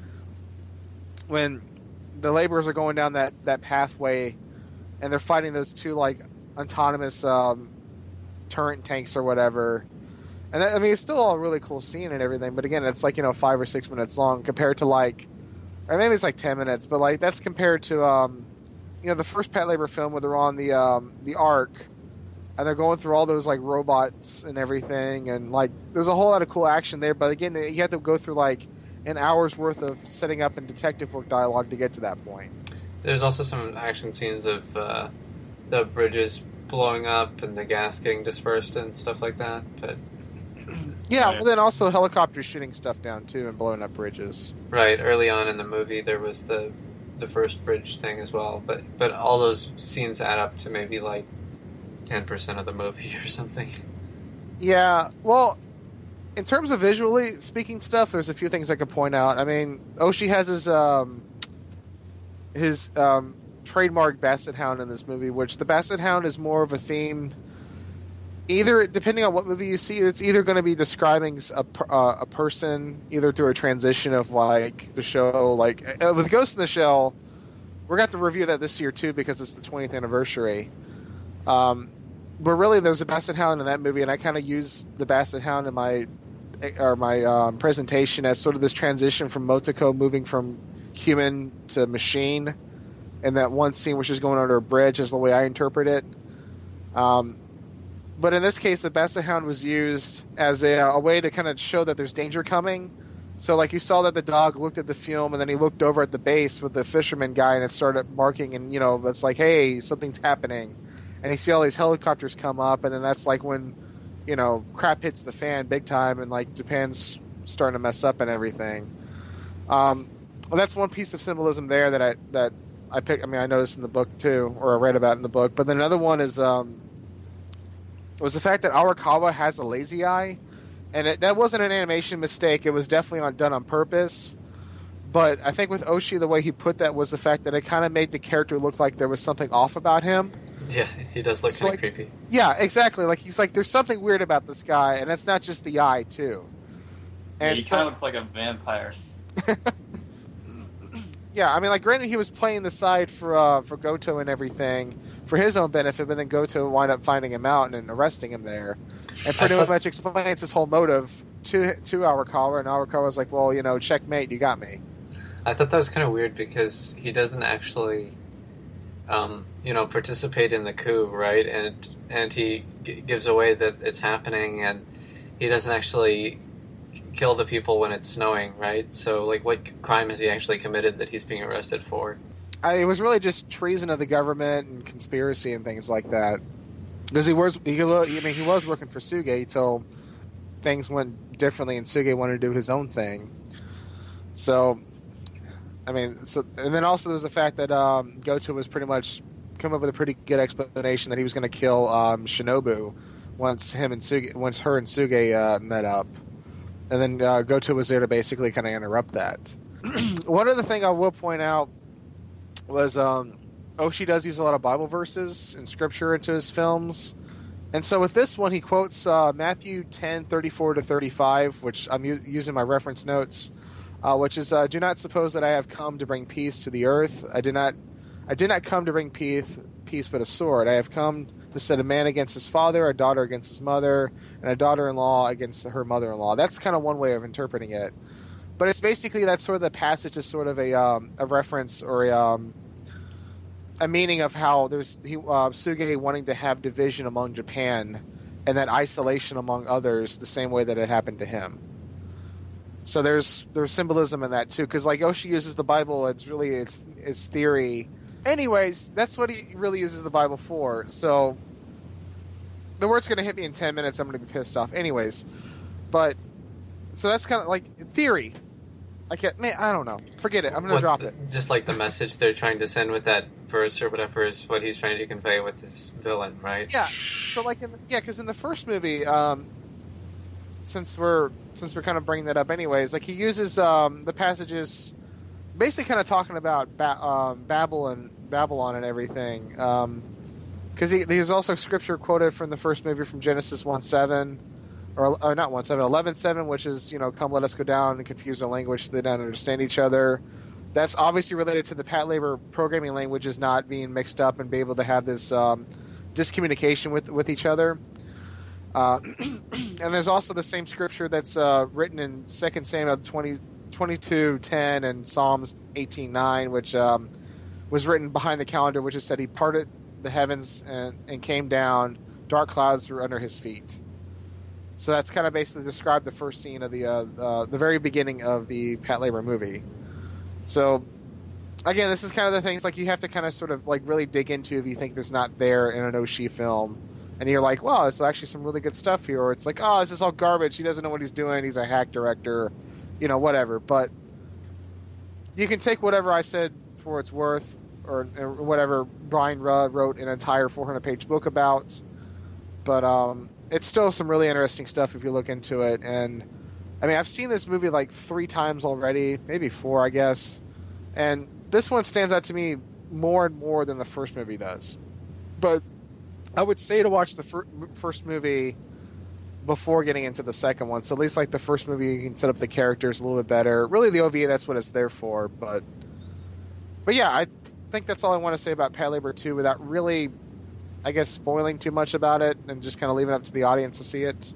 when the laborers are going down that, that pathway and they're fighting those two like autonomous um, turret tanks or whatever. And that, I mean, it's still all a really cool scene and everything. But again, it's like, you know, five or six minutes long compared to like, or maybe it's like ten minutes. But like that's compared to um, you know, the first Patlabor film where they're on the um, the Ark. And they're going through all those like robots and everything, and like there's a whole lot of cool action there. But again, you have to go through like an hour's worth of setting up and detective work dialogue to get to that point. There's also some action scenes of uh, the bridges blowing up and the gas getting dispersed and stuff like that. But Yeah, Right. well, then also helicopters shooting stuff down too and blowing up bridges. right, early on in the movie, there was the the first bridge thing as well. But but all those scenes add up to maybe like ten percent of the movie or something. Yeah, well, in terms of visually speaking stuff, there's a few things I could point out. I mean, Oshii has his um, his um, trademark Basset Hound in this movie, which the Basset Hound is more of a theme. Either, depending on what movie you see, it's either going to be describing a, per- uh, a person, either through a transition of like the show, like uh, with Ghost in the Shell. We're going to have to review that this year too because it's the twentieth anniversary. Um, but really, there's a Basset Hound in that movie, and I kind of use the Basset Hound in my or my um, presentation as sort of this transition from Motoko moving from human to machine, and that one scene which is going under a bridge is the way I interpret it. Um, but in this case, the Basset Hound was used as a, a way to kind of show that there's danger coming. So, like, you saw that the dog looked at the film, and then he looked over at the base with the fisherman guy, and it started barking, and, you know, it's like, hey, something's happening. And you see all these helicopters come up, and then that's like when, you know, crap hits the fan big time, and, like, Japan's starting to mess up and everything. Um, well, that's one piece of symbolism there that I that I picked. I mean, I noticed in the book, too, or I read about in the book. But then another one is um, was the fact that Arakawa has a lazy eye. And it, that wasn't an animation mistake. It was definitely on, done on purpose. But I think with Oshii, the way he put that was the fact that it kind of made the character look like there was something off about him. Yeah, he does look It's kind of like- creepy. Yeah, exactly. Like, he's like, there's something weird about this guy, and it's not just the eye, too. Yeah, And he so- kind of looks like a vampire. Yeah, I mean, like, granted, he was playing the side for uh, for Goto and everything for his own benefit, but then Goto wound up finding him out and arresting him there, and pretty I thought- much explains his whole motive to to Arakawa, and Arakawa was like, "Well, you know, checkmate, you got me." I thought that was kind of weird because he doesn't actually, um, you know, participate in the coup, right? And and he g- gives away that it's happening, and he doesn't actually kill the people when it's snowing, right? So, like, what crime has he actually committed that he's being arrested for? I, it was really just treason of the government and conspiracy and things like that. Because he was, he, I mean, he was working for Suge till things went differently, and Suge wanted to do his own thing. So, I mean, so and then also there was the fact that um, Goto was pretty much come up with a pretty good explanation that he was going to kill um, Shinobu once him and Suge, once her and Suge uh, met up, and then uh, Goto was there to basically kind of interrupt that. One other thing I will point out was um, Oshii does use a lot of Bible verses and scripture into his films. And so with this one, he quotes uh, Matthew ten thirty-four to thirty-five, which I'm u- using my reference notes, uh, which is, uh, do not suppose that I have come to bring peace to the earth. I did not I did not come to bring peace, peace but a sword. I have come to set a man against his father, a daughter against his mother, and a daughter-in-law against her mother-in-law. That's kind of one way of interpreting it. But it's basically that sort of the passage is sort of a um, a reference or a, um, a meaning of how there's he, uh, Suge wanting to have division among Japan and that isolation among others the same way that it happened to him. So there's there's symbolism in that too, because like Oshii uses the Bible, it's really it's it's theory. Anyways, that's what he really uses the Bible for. So the word's going to hit me in ten minutes. I'm going to be pissed off. Anyways, but so that's kind of like theory. I can't, man, I don't know. Forget it. I'm going to drop it. Just like the message they're trying to send with that verse or whatever is what he's trying to convey with his villain, right? Yeah. So like, in the, yeah, because in the first movie, um, since we're since we're kind of bringing that up, anyways, like he uses um, the passages, basically kind of talking about ba- um, Babylon, Babylon, and everything. Because um, he there's also scripture quoted from the first movie from Genesis one seven. Or, or not one seven, eleven seven, which is, you know, come let us go down and confuse our language so they don't understand each other. That's obviously related to the Patlabor programming languages not being mixed up and be able to have this um, discommunication with, with each other. Uh, and there's also the same scripture that's uh, written in Second Samuel twenty, twenty-two ten and Psalms eighteen nine, which um, was written behind the calendar, which is said he parted the heavens and, and came down, dark clouds were under his feet. So that's kind of basically described the first scene of the uh, uh, the very beginning of the Patlabor movie. So again, this is kind of the things like you have to kind of sort of like really dig into if you think there's not there in an Oshii film, and you're like, wow, it's actually some really good stuff here, or it's like, oh, this is all garbage. He doesn't know what he's doing. He's a hack director, you know, whatever. But you can take whatever I said for its worth, or, or whatever Brian Rudd wrote an entire four hundred page book about. But um. It's still some really interesting stuff if you look into it. And, I mean, I've seen this movie like three times already, maybe four, I guess. And this one stands out to me more and more than the first movie does. But I would say to watch the fir- first movie before getting into the second one. So at least like the first movie, you can set up the characters a little bit better. Really, the O V A, that's what it's there for. But, but yeah, I think that's all I want to say about Patlabor two without really... I guess spoiling too much about it and just kind of leaving it up to the audience to see it.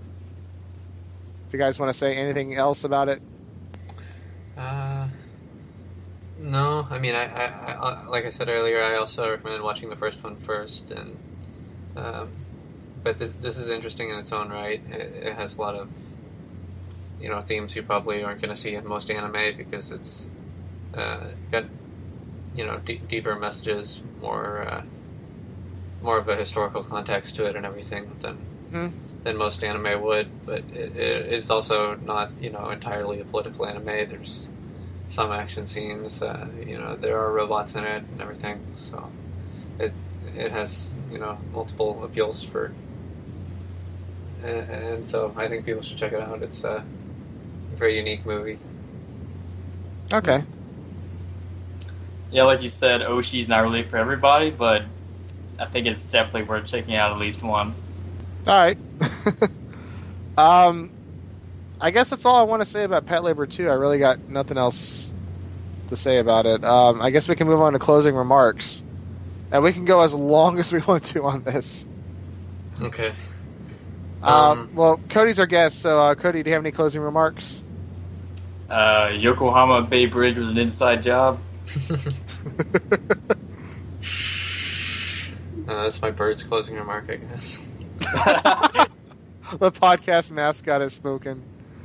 If you guys want to say anything else about it. Uh, no, I mean, I, I, I like I said earlier, I also recommend watching the first one first, and um, but this this is interesting in its own right. It, it has a lot of you know themes you probably aren't going to see in most anime because it's uh, got you know d- deeper messages, more. Uh, more of a historical context to it and everything than mm-hmm. than most anime would, but it, it, it's also not you know entirely a political anime. There's some action scenes, uh, you know, there are robots in it and everything, so it it has you know multiple appeals for, and, and so I think people should check it out. It's a very unique movie. Okay. Yeah, like you said, Oshii's not really for everybody, but I think it's definitely worth checking out at least once. All right. um, I guess that's all I want to say about Patlabor two. I really got nothing else to say about it. Um, I guess we can move on to closing remarks. And we can go as long as we want to on this. Okay. Um, Um, well, Cody's our guest, so uh, Cody, do you have any closing remarks? Uh, Yokohama Bay Bridge was an inside job. Uh, that's my bird's closing remark, I guess. The podcast mascot has spoken.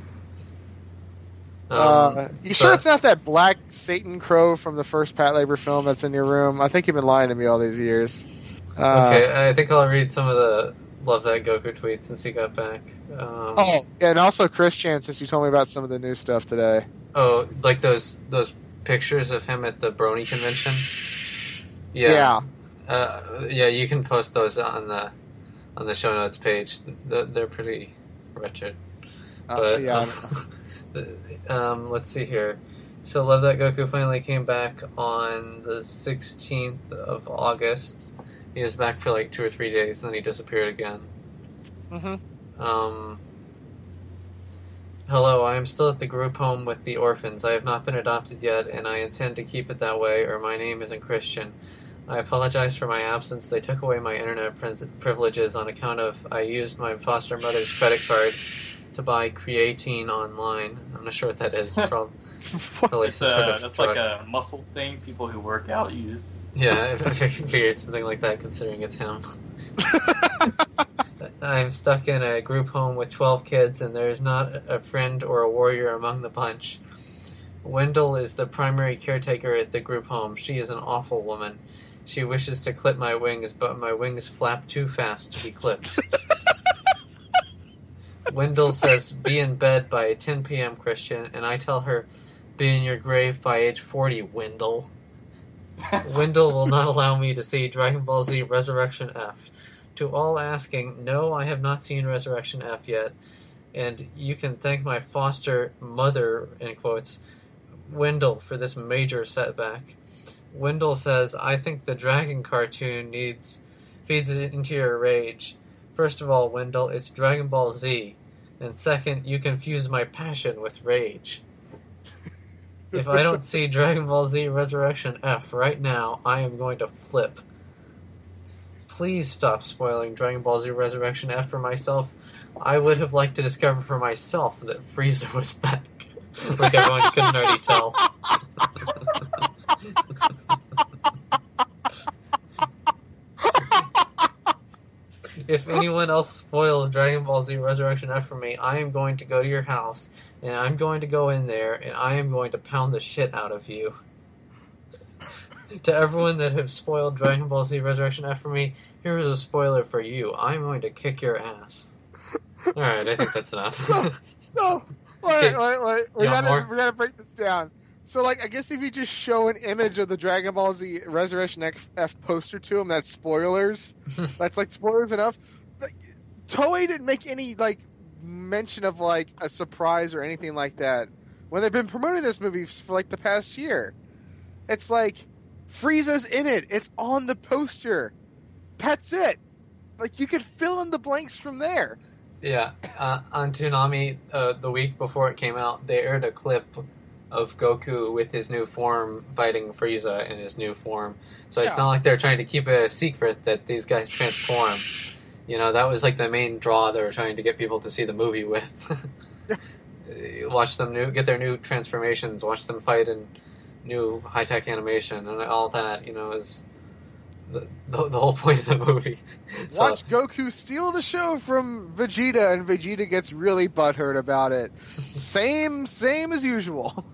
Um, uh, you so- sure it's not that black Satan crow from the first Pat Labor film that's in your room? I think you've been lying to me all these years. Uh, Okay, I think I'll read some of the Love That Goku tweets since he got back. Um, Oh, and also Chris Chan, since you told me about some of the new stuff today. oh, like those those pictures of him at the Brony convention? Yeah. Yeah. Uh, yeah, you can post those on the on the show notes page. They're, they're pretty wretched. Uh, But, yeah. um, um, let's see here. So Love That Goku finally came back on the sixteenth of August. He was back for like two or three days, and then he disappeared again. Mm-hmm. Um, hello, I am still at the group home with the orphans. I have not been adopted yet, and I intend to keep it that way, or my name isn't Christian. I apologize for my absence. They took away my internet pri- privileges on account of I used my foster mother's credit card to buy creatine online. I'm not sure what that is. Probably, probably It's some uh, sort of that's drug. like a muscle thing people who work out use. Yeah, I figured something like that, considering it's him. I'm stuck in a group home with twelve kids, and there's not a friend or a warrior among the bunch. Wendell is the primary caretaker at the group home. She is an awful woman. She wishes to clip my wings, but my wings flap too fast to be clipped. Wendell says, be in bed by ten p.m., Christian, and I tell her, be in your grave by age forty, Wendell. Wendell will not allow me to see Dragon Ball Z Resurrection F. To all asking, no, I have not seen Resurrection F yet, and you can thank my foster mother, in quotes, Wendell, for this major setback. Wendell says, I think the Dragon cartoon needs feeds into your rage. First of all, Wendell, it's Dragon Ball Z, and second, you confuse my passion with rage. If I don't see Dragon Ball Z Resurrection F right now, I am going to flip. Please stop spoiling Dragon Ball Z Resurrection F for myself. I would have liked to discover for myself that Frieza was back. Like everyone couldn't already tell. If anyone else spoils Dragon Ball Z Resurrection F for me, I am going to go to your house, and I'm going to go in there, and I am going to pound the shit out of you. To everyone that have spoiled Dragon Ball Z Resurrection F for me, here is a spoiler for you. I'm going to kick your ass. Alright, I think that's enough. No, wait, wait, wait. We You want gotta, more? we gotta break this down. So, like, I guess if you just show an image of the Dragon Ball Z Resurrection F, F poster to him, that's spoilers. That's like spoilers enough. Like, Toei didn't make any like mention of like a surprise or anything like that when they've been promoting this movie for like the past year. It's like Frieza's in it. It's on the poster. That's it. Like, you could fill in the blanks from there. Yeah, uh, on Toonami, uh, the week before it came out, they aired a clip of Goku with his new form fighting Frieza in his new form. So it's Yeah. not like they're trying to keep it a secret that these guys transform. You know, that was like the main draw they were trying to get people to see the movie with. Watch them new, get their new transformations, watch them fight in new high-tech animation, and all that, you know, is the, the, the whole point of the movie. So, Watch Goku steal the show from Vegeta, and Vegeta gets really butthurt about it. same, same as usual.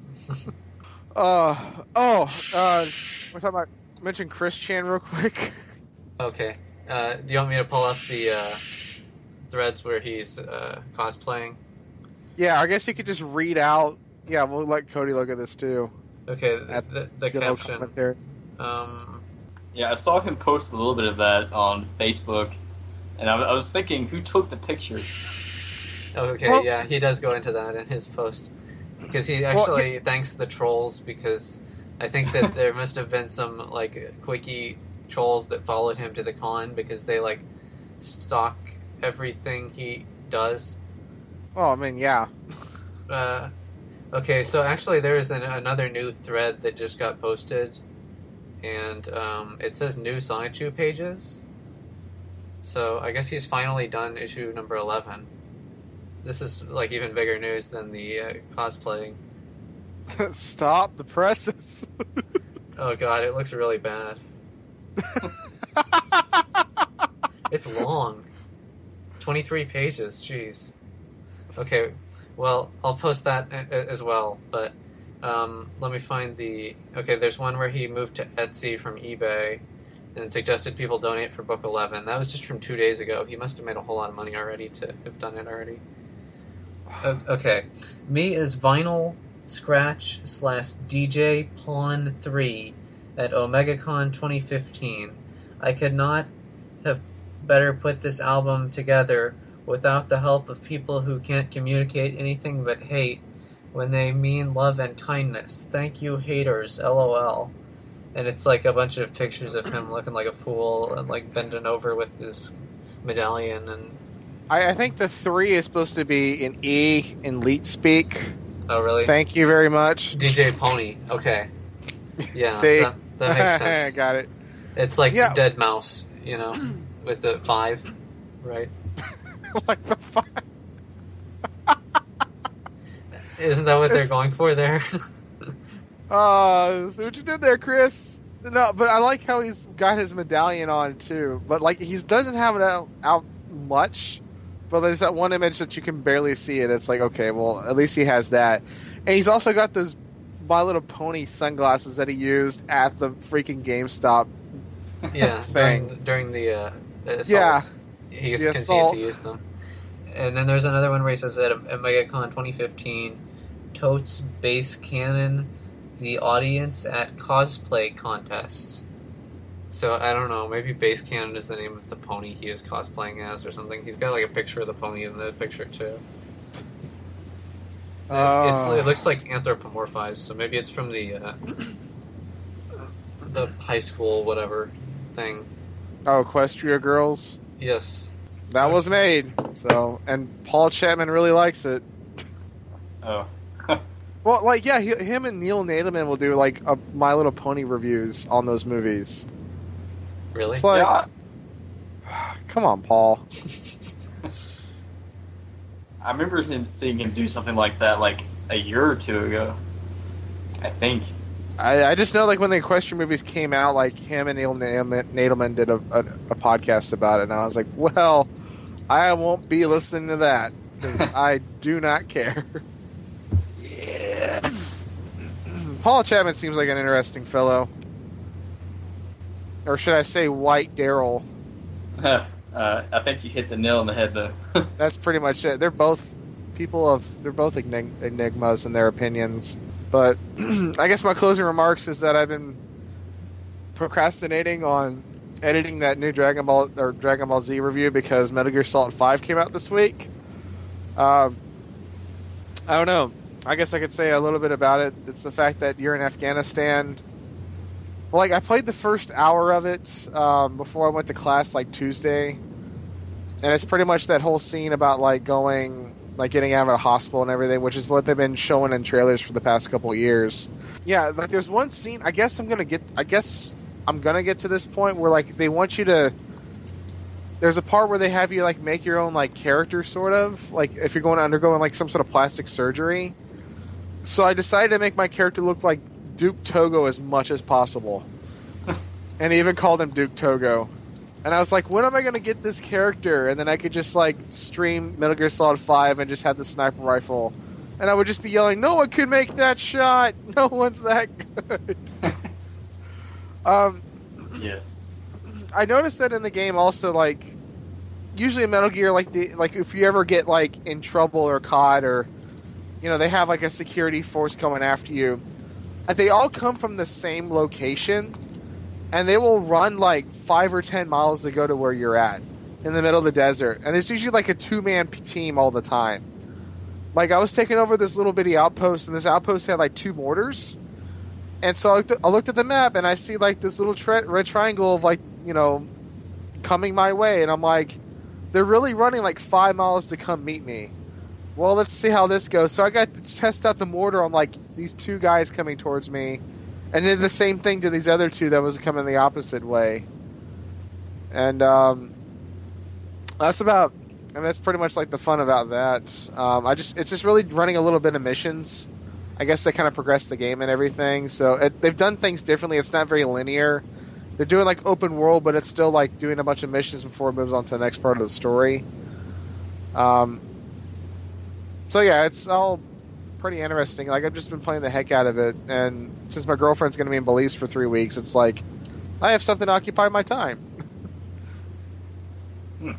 uh oh, uh, we're talking about mention Chris Chan real quick. okay. Uh, do you want me to pull up the uh, threads where he's uh, cosplaying? Yeah, I guess you could just read out. Yeah, we'll let Cody look at this too. Okay, That's the, the Good little caption. commentary. Um, Yeah, I saw him post a little bit of that on Facebook, and I, I was thinking, who took the picture? okay, Well- yeah, he does go into that in his post. Because he Well, actually thanks the trolls, because I think that there must have been some, like, quickie trolls that followed him to the con, because they, like, stalk everything he does. Oh, I mean, yeah. Uh, okay, so actually there is an, another new thread that just got posted, and um, it says new Sonichu pages. So I guess he's finally done issue number eleven. This is like even bigger news than the uh, cosplaying Stop the presses. Oh god, it looks really bad. It's long. twenty-three pages, jeez. Okay, well, I'll post that a- a- as well, but um, let me find the... Okay, there's one where he moved to Etsy from eBay and suggested people donate for book eleven. That was just from two days ago. He must have made a whole lot of money already to have done it already. O- okay, me as Vinyl Scratch slash D J Pawn three at OmegaCon twenty fifteen. I could not have better put this album together without the help of people who can't communicate anything but hate when they mean love and kindness. Thank you, haters, LOL. And it's like a bunch of pictures of him looking like a fool and like bending over with his medallion. And I, I think the three is supposed to be in E in Leet speak. oh, really? Thank you very much. D J Pony. Okay. Yeah, See? that, that makes sense. Got it. It's like Yeah. Dead Mouse, you know, with the five, right? Like the five. Isn't that what they're It's- going for there? Uh, see what you did there, Chris. No, but I like how he's got his medallion on too. But like he doesn't have it out, out much. But there's that one image that you can barely see it. It's like, okay, well, at least he has that. And he's also got those My Little Pony sunglasses that he used at the freaking GameStop. Yeah, Thing. during, during the uh, assault. Yeah. He The continued assault. to use them. And then there's another one where he says at OmegaCon twenty fifteen, totes bass cannon the audience at cosplay contests. So I don't know, maybe Bass Cannon is the name of the pony he is cosplaying as or something. He's got like a picture of the pony in the picture too. Uh, It's, it looks like anthropomorphized, so maybe it's from the uh, the high school whatever thing. Oh, Equestria Girls. Yes. That was made. So, and Paul Chapman really likes it. Oh. Well, like, yeah, he, him and Neil Nadelman will do like a My Little Pony reviews on those movies. Really? It's like, Yeah, come on, Paul. I remember him seeing him do something like that like a year or two ago. I think. I, I just know, like, when the Equestria movies came out, like, him and Neil Nadelman Nadelman did a, a, a podcast about it, and I was like, well, I won't be listening to that, because I do not care. Yeah. Paul Chapman seems like an interesting fellow. Or should I say White Daryl? uh, I think you hit the nail on the head, though. That's pretty much it. They're both people of they're both enig- enigmas in their opinions. But I guess my closing remarks is that I've been procrastinating on editing that new Dragon Ball or Dragon Ball Z review because Metal Gear Solid five came out this week. Um, I don't know. I guess I could say a little bit about it. It's the fact that you're in Afghanistan. Well, like I played the first hour of it um, before I went to class, like Tuesday. And it's pretty much that whole scene about like going, like getting out of a hospital and everything, which is what they've been showing in trailers for the past couple of years. Yeah, like there's one scene. I guess I'm gonna get. I guess I'm gonna get to this point where like they want you to. There's a part where they have you like make your own like character, sort of like if you're going to undergoing like some sort of plastic surgery. So I decided to make my character look like Duke Togo as much as possible, and even called him Duke Togo. And I was like, when am I going to get this character? And then I could just, like, stream Metal Gear Solid five and just have the sniper rifle. And I would just be yelling, no one can make that shot! No one's that good! um, Yes. I noticed that in the game also, like, usually in Metal Gear, like, the like if you ever get, like, in trouble or caught or, you know, they have, like, a security force coming after you, and they all come from the same location. And they will run like five or ten miles to go to where you're at in the middle of the desert. And it's usually like a two-man p- team all the time. Like I was taking over this little bitty outpost, and this outpost had like two mortars. And so I looked at, I looked at the map, and I see like this little tri- red triangle of like, you know, coming my way. And I'm like, they're really running like five miles to come meet me. Well, let's see how this goes. So I got to test out the mortar on like these two guys coming towards me. And did the same thing to these other two that was coming the opposite way. And um, that's about, and that's pretty much like the fun about that. Um, I just, it's just really running a little bit of missions. I guess they kind of progress the game and everything. So it, they've done things differently. It's not very linear. They're doing like open world, but it's still like doing a bunch of missions before it moves on to the next part of the story. Um. So yeah, it's all pretty interesting. Like I've just been playing the heck out of it, and since my girlfriend's going to be in Belize for three weeks, it's like I have something to occupy my time. Hmm.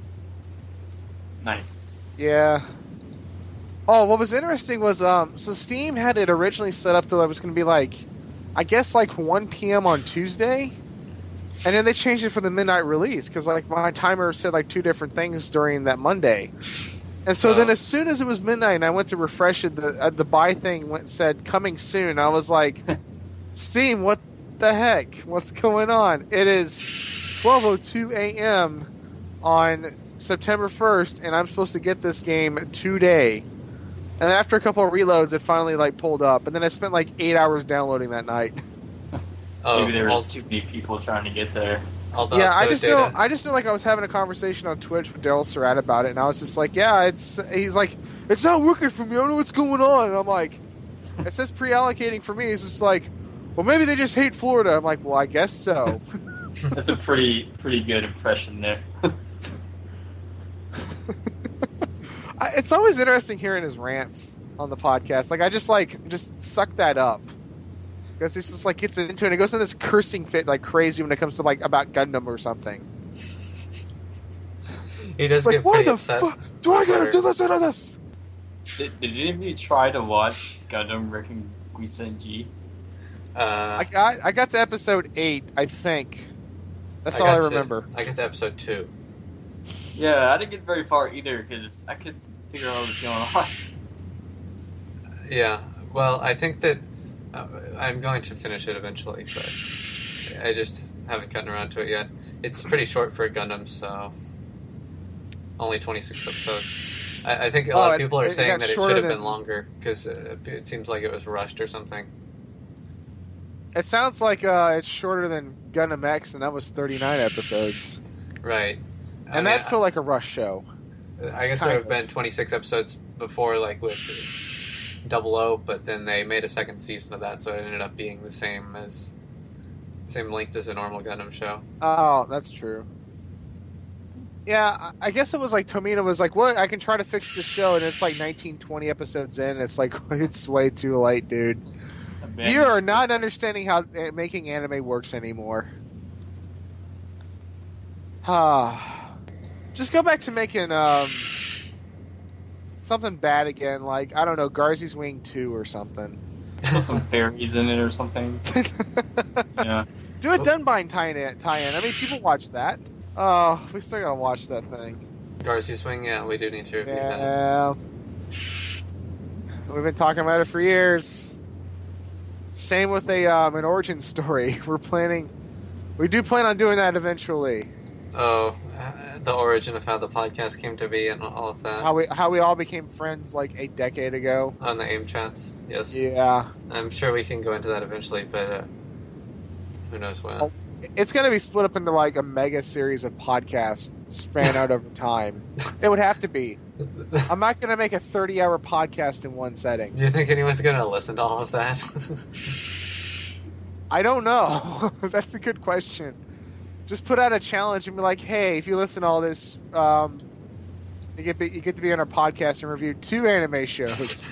Nice. Yeah. Oh, what was interesting was um, so Steam had it originally set up that it was going to be like, I guess like one p.m. on Tuesday, and then they changed it for the midnight release because like my timer said like two different things during that Monday. And so Oh. then, as soon as it was midnight, and I went to refresh it, the uh, the buy thing went said coming soon. I was like, Steam, what the heck? What's going on? It is twelve oh two a.m. on September first, and I'm supposed to get this game today. And then after a couple of reloads, it finally like pulled up, and then I spent like eight hours downloading that night. Oh, Maybe there was all, too many people trying to get there. all the Yeah, I upload just data. know. I just know. Like I was having a conversation on Twitch with Daryl Surratt about it, and I was just like, "Yeah, it's." He's like, "It's not working for me. I don't know what's going on." And I'm like, "It says pre-allocating for me." He's just like, "Well, maybe they just hate Florida." I'm like, "Well, I guess so." That's a pretty pretty good impression there. I, it's always interesting hearing his rants on the podcast. Like I just like just suck that up because he's just like gets into it. And he goes in this cursing fit like crazy when it comes to like about Gundam or something. He does It's like, get why pretty the upset. fuck do I gotta do this and this? Did, did any of you try to watch Gundam Wrecking Guisenji? Uh, I got I got to episode eight, I think. That's all got I to- remember. I get to episode two. Yeah, I didn't get very far either because I couldn't figure out what was going on. Yeah, well, I think that uh, I'm going to finish it eventually, but I just haven't gotten around to it yet. It's pretty short for a Gundam, so only twenty-six episodes. I, I think a Oh, lot of it- people are it saying got that it shorter should have than- been longer because uh, it seems like it was rushed or something. It sounds like uh, it's shorter than Gundam X, and that was thirty-nine episodes. Right. I And mean, that felt like a rush show. I guess kind there have of. been twenty-six episodes before, like with Double O, but then they made a second season of that, so it ended up being the same as same length as a normal Gundam show. Oh, that's true. Yeah, I- I guess it was like Tomino was like, "What? I can try to fix the show," and it's like nineteen, twenty episodes in. And it's like it's way too late, dude. You are not understanding how uh, making anime works anymore. Ah, just go back to making um something bad again, like I don't know, Garzy's Wing two or something. Put some fairies in it or something. Yeah. Do a Dunbine tie-in. Tie-in. I mean, people watch that. Oh, we still gotta watch that thing. Garcia Swing, yeah, we do need to review that. Yeah, we've been talking about it for years. Same with a um, an origin story. We're planning. We do plan on doing that eventually. Oh, uh, the origin of how the podcast came to be and all of that. How we how we all became friends like a decade ago. On the AIM chats, yes. Yeah, I'm sure we can go into that eventually, but uh, who knows when. Oh. It's going to be split up into like a mega series of podcasts span out over time. It would have to be. I'm not going to make a thirty-hour podcast in one setting. Do you think anyone's going to listen to all of that? I don't know. That's a good question. Just put out a challenge and be like, "Hey, if you listen to all this, um, you get you get to be on our podcast and review two anime shows."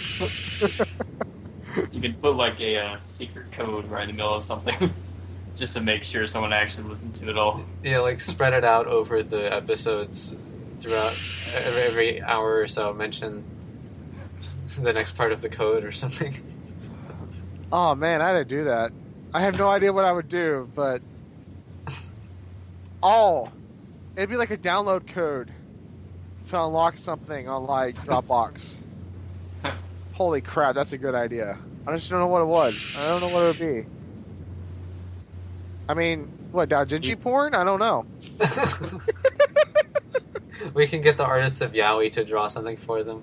You could put like a uh, secret code right in the middle of something. Just to make sure someone actually listens to it all. Yeah, like spread it out over the episodes throughout every, every hour or so. Mention the next part of the code or something. Oh man, I had to do that. I have no idea what I would do, but oh, it'd be like a download code to unlock something on like Dropbox. Holy crap, that's a good idea. I just don't know what it was. I don't know what it would be. I mean, what, doujinshi porn? I don't know. We can get the artists of Yaoi to draw something for them.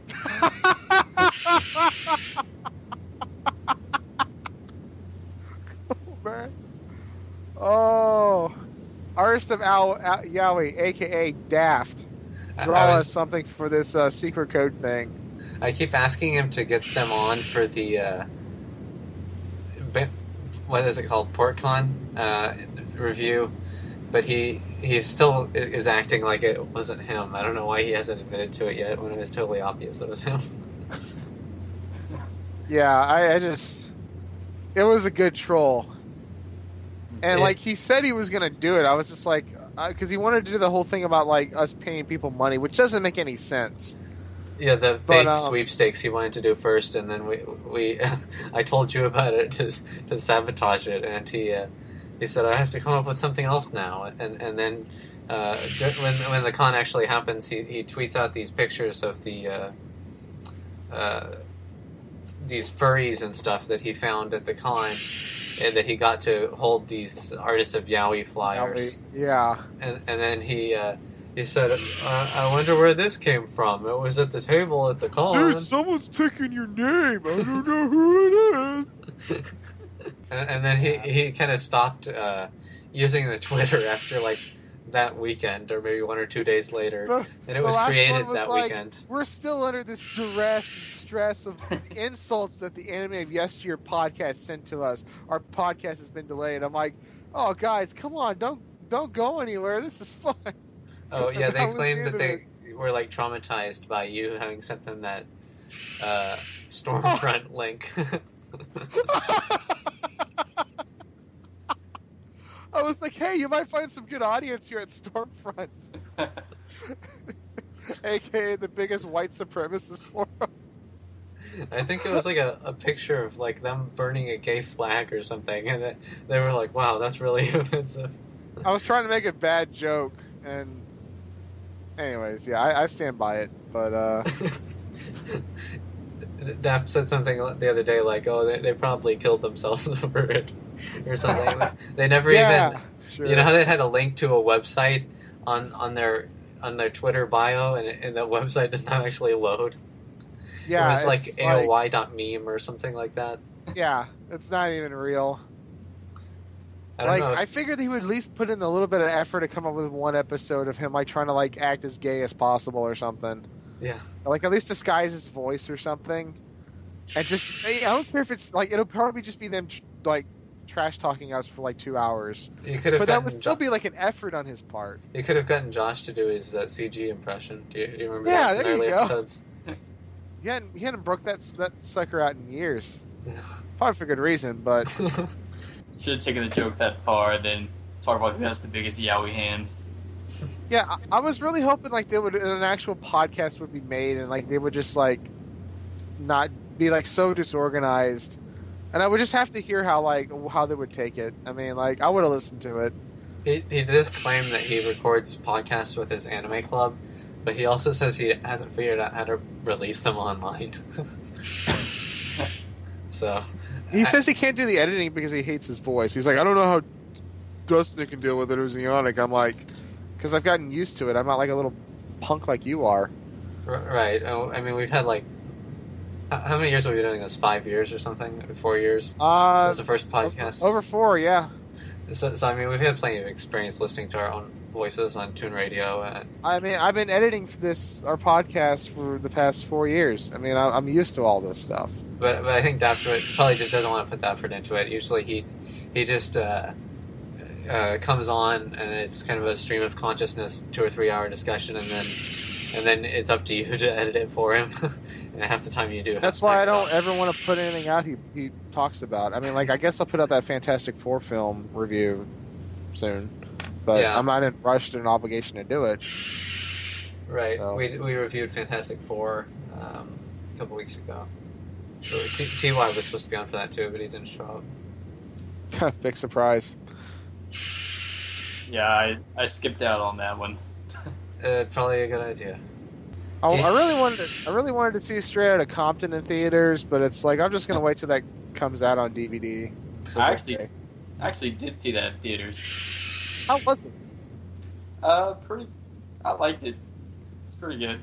Man. Oh, artist of Al- Al- Yaoi, aka Daft, draw I us was, something for this uh, secret code thing. I keep asking him to get them on for the uh, what is it called, PortCon uh, review, but he he still is acting like it wasn't him. I don't know why he hasn't admitted to it yet when it was totally obvious it was him. Yeah, I, I just it was a good troll, and It- like he said he was gonna do it. I was just like, because he wanted to do the whole thing about like us paying people money, which doesn't make any sense. Yeah, the But, fake um, sweepstakes he wanted to do first, and then we we I told you about it to to sabotage it, and he uh, he said I have to come up with something else now, and and then uh, when when the con actually happens, he, he tweets out these pictures of the uh, uh, these furries and stuff that he found at the con, and that he got to hold these Artists of Yowie flyers, Yeah, and and then he. Uh, He said, uh, I wonder where this came from. It was at the table at the con. dude, someone's taking your name. I don't know who it is. and, and then he, he kind of stopped uh, using the Twitter after like that weekend, or maybe one or two days later. The- And it the was last created one was that like, weekend. We're still under this duress and stress of insults that the Anime of Yesteryear podcast sent to us. Our podcast has been delayed. I'm like, oh guys, come on, don't don't go anywhere. This is fun. Oh yeah, they That was claimed the that end they of were like traumatized by you having sent them that uh, Stormfront link. I was like, hey, you might find some good audience here at Stormfront, aka the biggest white supremacist forum. I think it was like a, a picture of like them burning a gay flag or something, and they, they were like, "Wow, that's really offensive." I was trying to make a bad joke, and anyways, yeah, I, I stand by it. But uh, Dap said something the other day like, "Oh, they, they probably killed themselves over it," or something. They never yeah, even, sure. you know, how they had a link to a website on on their on their Twitter bio, and, and the website does not actually load. yeah, it was like it's A O Y dot meme or something like that. yeah, it's not even real. I don't Like, know. If, I figured he would at least put in a little bit of effort to come up with one episode of him like trying to like act as gay as possible or something. yeah, Like at least disguise his voice or something, and just I don't care if it's like it'll probably just be them tr- like trash talking us for like two hours, you could have. but that gotten would still Jo- be like an effort on his part. You could have gotten Josh to do his uh, C G impression. Do you, do you remember Yeah, that from there you early go. episodes? He hadn't he hadn't broke that that sucker out in years, Yeah. probably for good reason. But Should have taken the joke that far, then talk about who has the biggest yaoi hands. yeah, I, I was really hoping like they would an actual podcast would be made and like they would just like not be like so disorganized, and I would just have to hear how like how they would take it. I mean, like I would have listened to it. He, he does claim that he records podcasts with his anime club, but he also says he hasn't figured out how to release them online. So He I- says he can't do the editing because he hates his voice. He's like, I don't know how Dustin can deal with it or Xeonic. I'm like, because I've gotten used to it. I'm not like a little punk like you are. r- right. Oh, I mean, we've had like how, how many years have we been doing this? Five years or something? Four years? That Uh, was the first podcast. over four, yeah. So, so I mean, we've had plenty of experience listening to our own voices on Tune Radio, and I mean, I've been editing for this our podcast for the past four years. I mean, I, I'm used to all this stuff. But but I think Daptwood probably just doesn't want to put that effort into it. Usually he he just uh, uh, comes on and it's kind of a stream of consciousness, two or three hour discussion, and then and then it's up to you to edit it for him. And half the time you do. half That's the why I time you don't ever want to put anything out he, he talks about. I mean, like, I guess I'll put out that Fantastic Four film review soon. But Yeah. I'm not in rush or an obligation to do it. Right. So. We we reviewed Fantastic Four um, a couple weeks ago. So T- T Y was supposed to be on for that too, but he didn't show up. Big surprise. Yeah, I, I skipped out on that one. Uh, probably a good idea. I, I really wanted to, I really wanted to see Straight Outta Compton in theaters, but it's like I'm just gonna wait till that comes out on D V D. I actually, I actually did see that in theaters. How was it? Uh, pretty. I liked it. It's pretty good.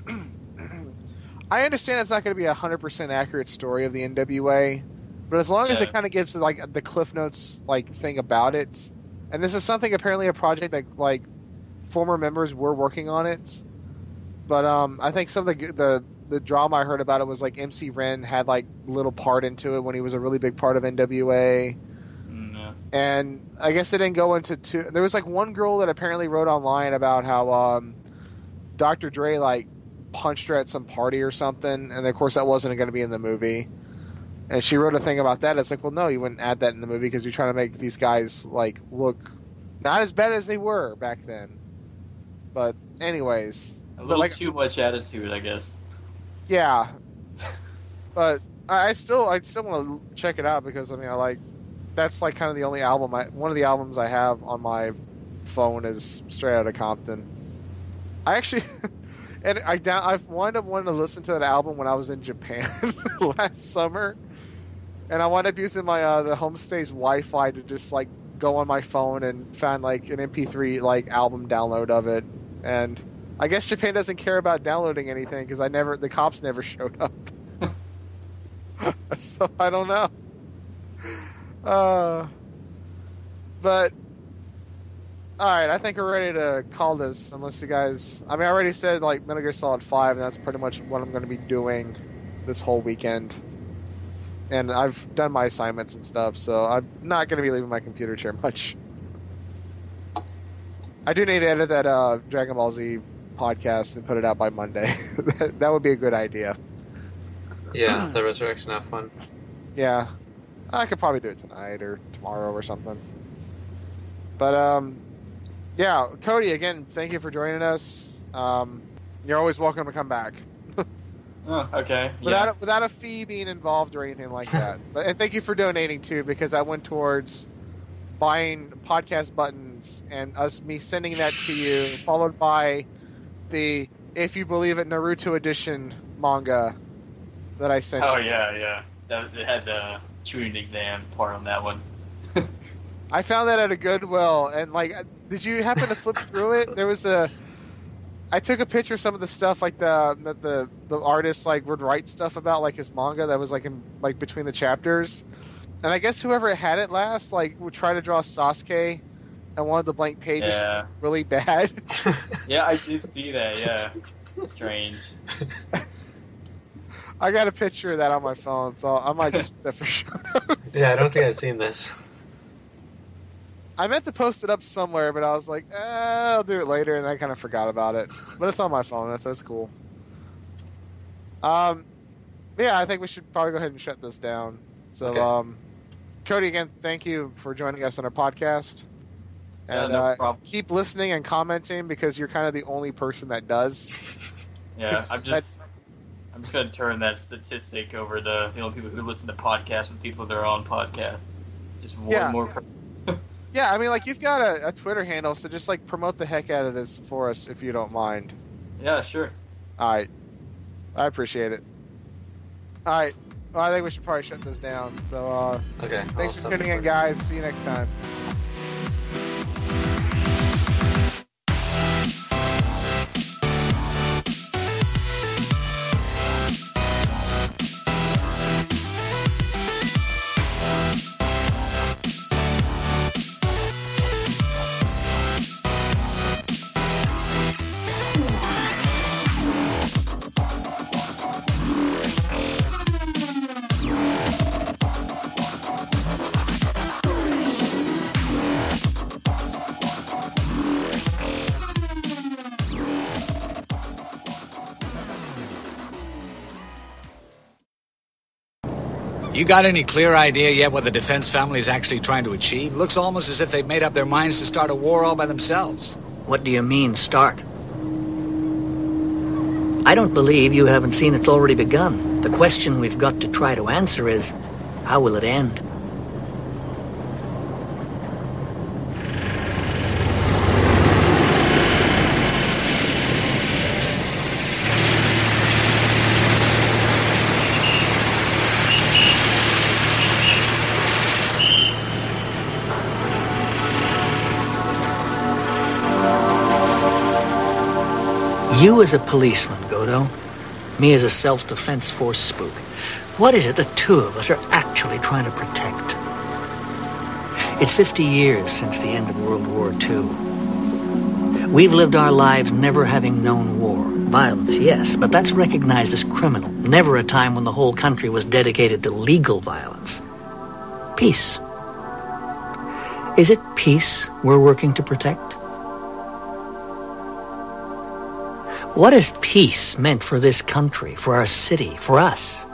I understand it's not going to be a hundred percent accurate story of the N W A, but as long as Yeah. it kind of gives like the Cliff Notes like thing about it, and this is something apparently a project that like former members were working on it, but um, I think some of the the the drama I heard about it was like M C Ren had like little part into it when he was a really big part of N W A. No. And I guess they didn't go into two. There was like one girl that apparently wrote online about how um, Doctor Dre like punched her at some party or something, and of course that wasn't going to be in the movie. And she wrote a thing about that. It's like, well, no, you wouldn't add that in the movie because you're trying to make these guys like look not as bad as they were back then. But anyways, A little like, too much attitude, I guess. yeah. But I I still I still want to check it out because I mean I like that's like kind of the only album I one of the albums I have on my phone is Straight Outta Compton. I actually and I down I've wound up wanting to listen to that album when I was in Japan last summer, and I wound up using my uh, the homestay's Wi-Fi to just like go on my phone and find like an M P three like album download of it. And I guess Japan doesn't care about downloading anything because I never the cops never showed up. So I don't know. Uh, but all right, I think we're ready to call this. Unless you guys, I mean, I already said like Metal Gear Solid five, and that's pretty much what I'm going to be doing this whole weekend. And I've done my assignments and stuff, so I'm not going to be leaving my computer chair much. I do need to edit that uh, Dragon Ball Z podcast and put it out by Monday. that, that would be a good idea. Yeah, the Resurrection F one. Yeah, I could probably do it tonight or tomorrow or something. But um, yeah, Cody, again, thank you for joining us. Um, you're always welcome to come back. Oh, okay. Without Yeah. a, without a fee being involved or anything like that. But and thank you for donating too, because that went towards buying podcast buttons and us me sending that to you, followed by the If You Believe It Naruto edition manga that I sent Oh, you. yeah, yeah. That, it had the tuning exam part on that one. I found that at a Goodwill, and like, did you happen to flip through it? There was a. I took a picture of some of the stuff like the that the the artist like would write stuff about, like his manga that was like in like between the chapters, and I guess whoever had it last like would try to draw Sasuke, and one of the blank pages Yeah. really bad. Yeah, I did see that, yeah. Strange. I got a picture of that on my phone, so I might just use that for sure. Yeah, I don't think I've seen this. I meant to post it up somewhere, but I was like, eh, I'll do it later, and I kind of forgot about it. But it's on my phone, so it's cool. Um, yeah, I think we should probably go ahead and shut this down. So, Okay. um, Cody, again, thank you for joining us on our podcast. Yeah, And no uh, problem. keep listening and commenting because you're kind of the only person that does. Yeah, It's- I'm just I'm just gonna turn that statistic over to the only people who listen to podcasts and people that are on podcasts. Just one Yeah. more person. Yeah, I mean, like, you've got a, a Twitter handle, so just, like, promote the heck out of this for us if you don't mind. Yeah, sure. All right. I appreciate it. All right. Well, I think we should probably shut this down. So, uh, Okay. I'll thanks for stop tuning in, recording. guys. See you next time. You got any clear idea yet what the defense family is actually trying to achieve? Looks almost as if they've made up their minds to start a war all by themselves. What do you mean, start? I don't believe you haven't seen it's already begun. The question we've got to try to answer is, how will it end? You as a policeman, Godo. Me as a self-defense force spook. What is it the two of us are actually trying to protect? It's fifty years since the end of World War Two. We've lived our lives never having known war. Violence, yes, but that's recognized as criminal. Never a time when the whole country was dedicated to legal violence. Peace. Is it peace we're working to protect? What has peace meant for this country, for our city, for us?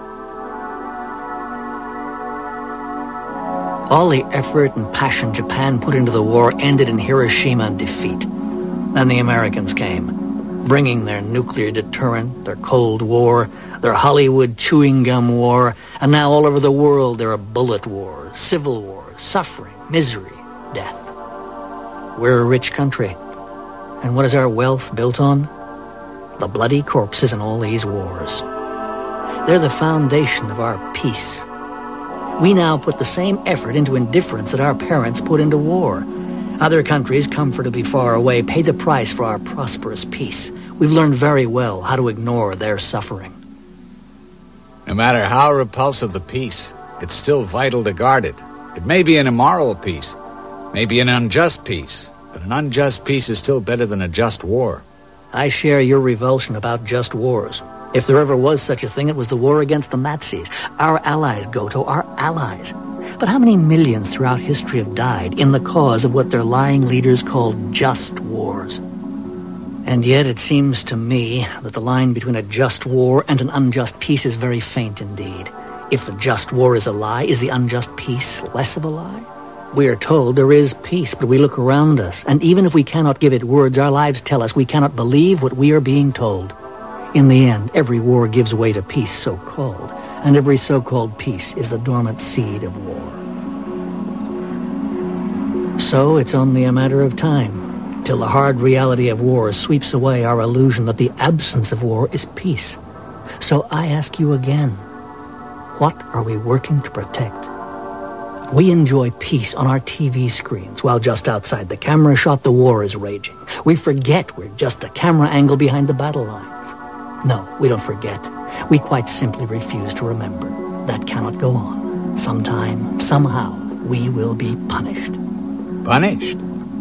All the effort and passion Japan put into the war ended in Hiroshima and defeat. Then the Americans came, bringing their nuclear deterrent, their Cold War, their Hollywood chewing gum war, and now all over the world there are bullet wars, civil wars, suffering, misery, death. We're a rich country. And what is our wealth built on? The bloody corpses in all these wars. They're the foundation of our peace. We now put the same effort into indifference that our parents put into war. Other countries, comfortably far away, pay the price for our prosperous peace. We've learned very well how to ignore their suffering. No matter how repulsive the peace, it's still vital to guard it. It may be an immoral peace, maybe an unjust peace, but an unjust peace is still better than a just war. I share your revulsion about just wars. If there ever was such a thing, it was the war against the Nazis. Our allies, Goto, our allies. But how many millions throughout history have died in the cause of what their lying leaders called just wars? And yet it seems to me that the line between a just war and an unjust peace is very faint indeed. If the just war is a lie, is the unjust peace less of a lie? We are told there is peace, but we look around us, and even if we cannot give it words, our lives tell us we cannot believe what we are being told. In the end, every war gives way to peace so-called, and every so-called peace is the dormant seed of war. So it's only a matter of time, till the hard reality of war sweeps away our illusion that the absence of war is peace. So I ask you again, what are we working to protect? We enjoy peace on our T V screens, while just outside the camera shot the war is raging. We forget we're just a camera angle behind the battle lines. No, we don't forget. We quite simply refuse to remember. That cannot go on. Sometime, somehow, we will be punished. Punished?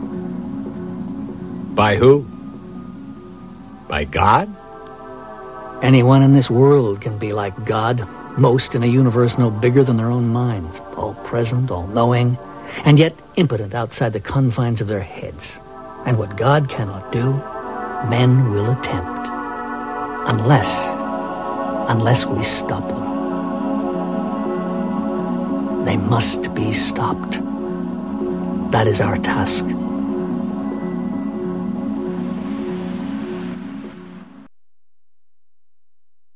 By who? By God? Anyone in this world can be like God. Most in a universe no bigger than their own minds, all-present, all-knowing, and yet impotent outside the confines of their heads. And what God cannot do, men will attempt. Unless, unless we stop them. They must be stopped. That is our task.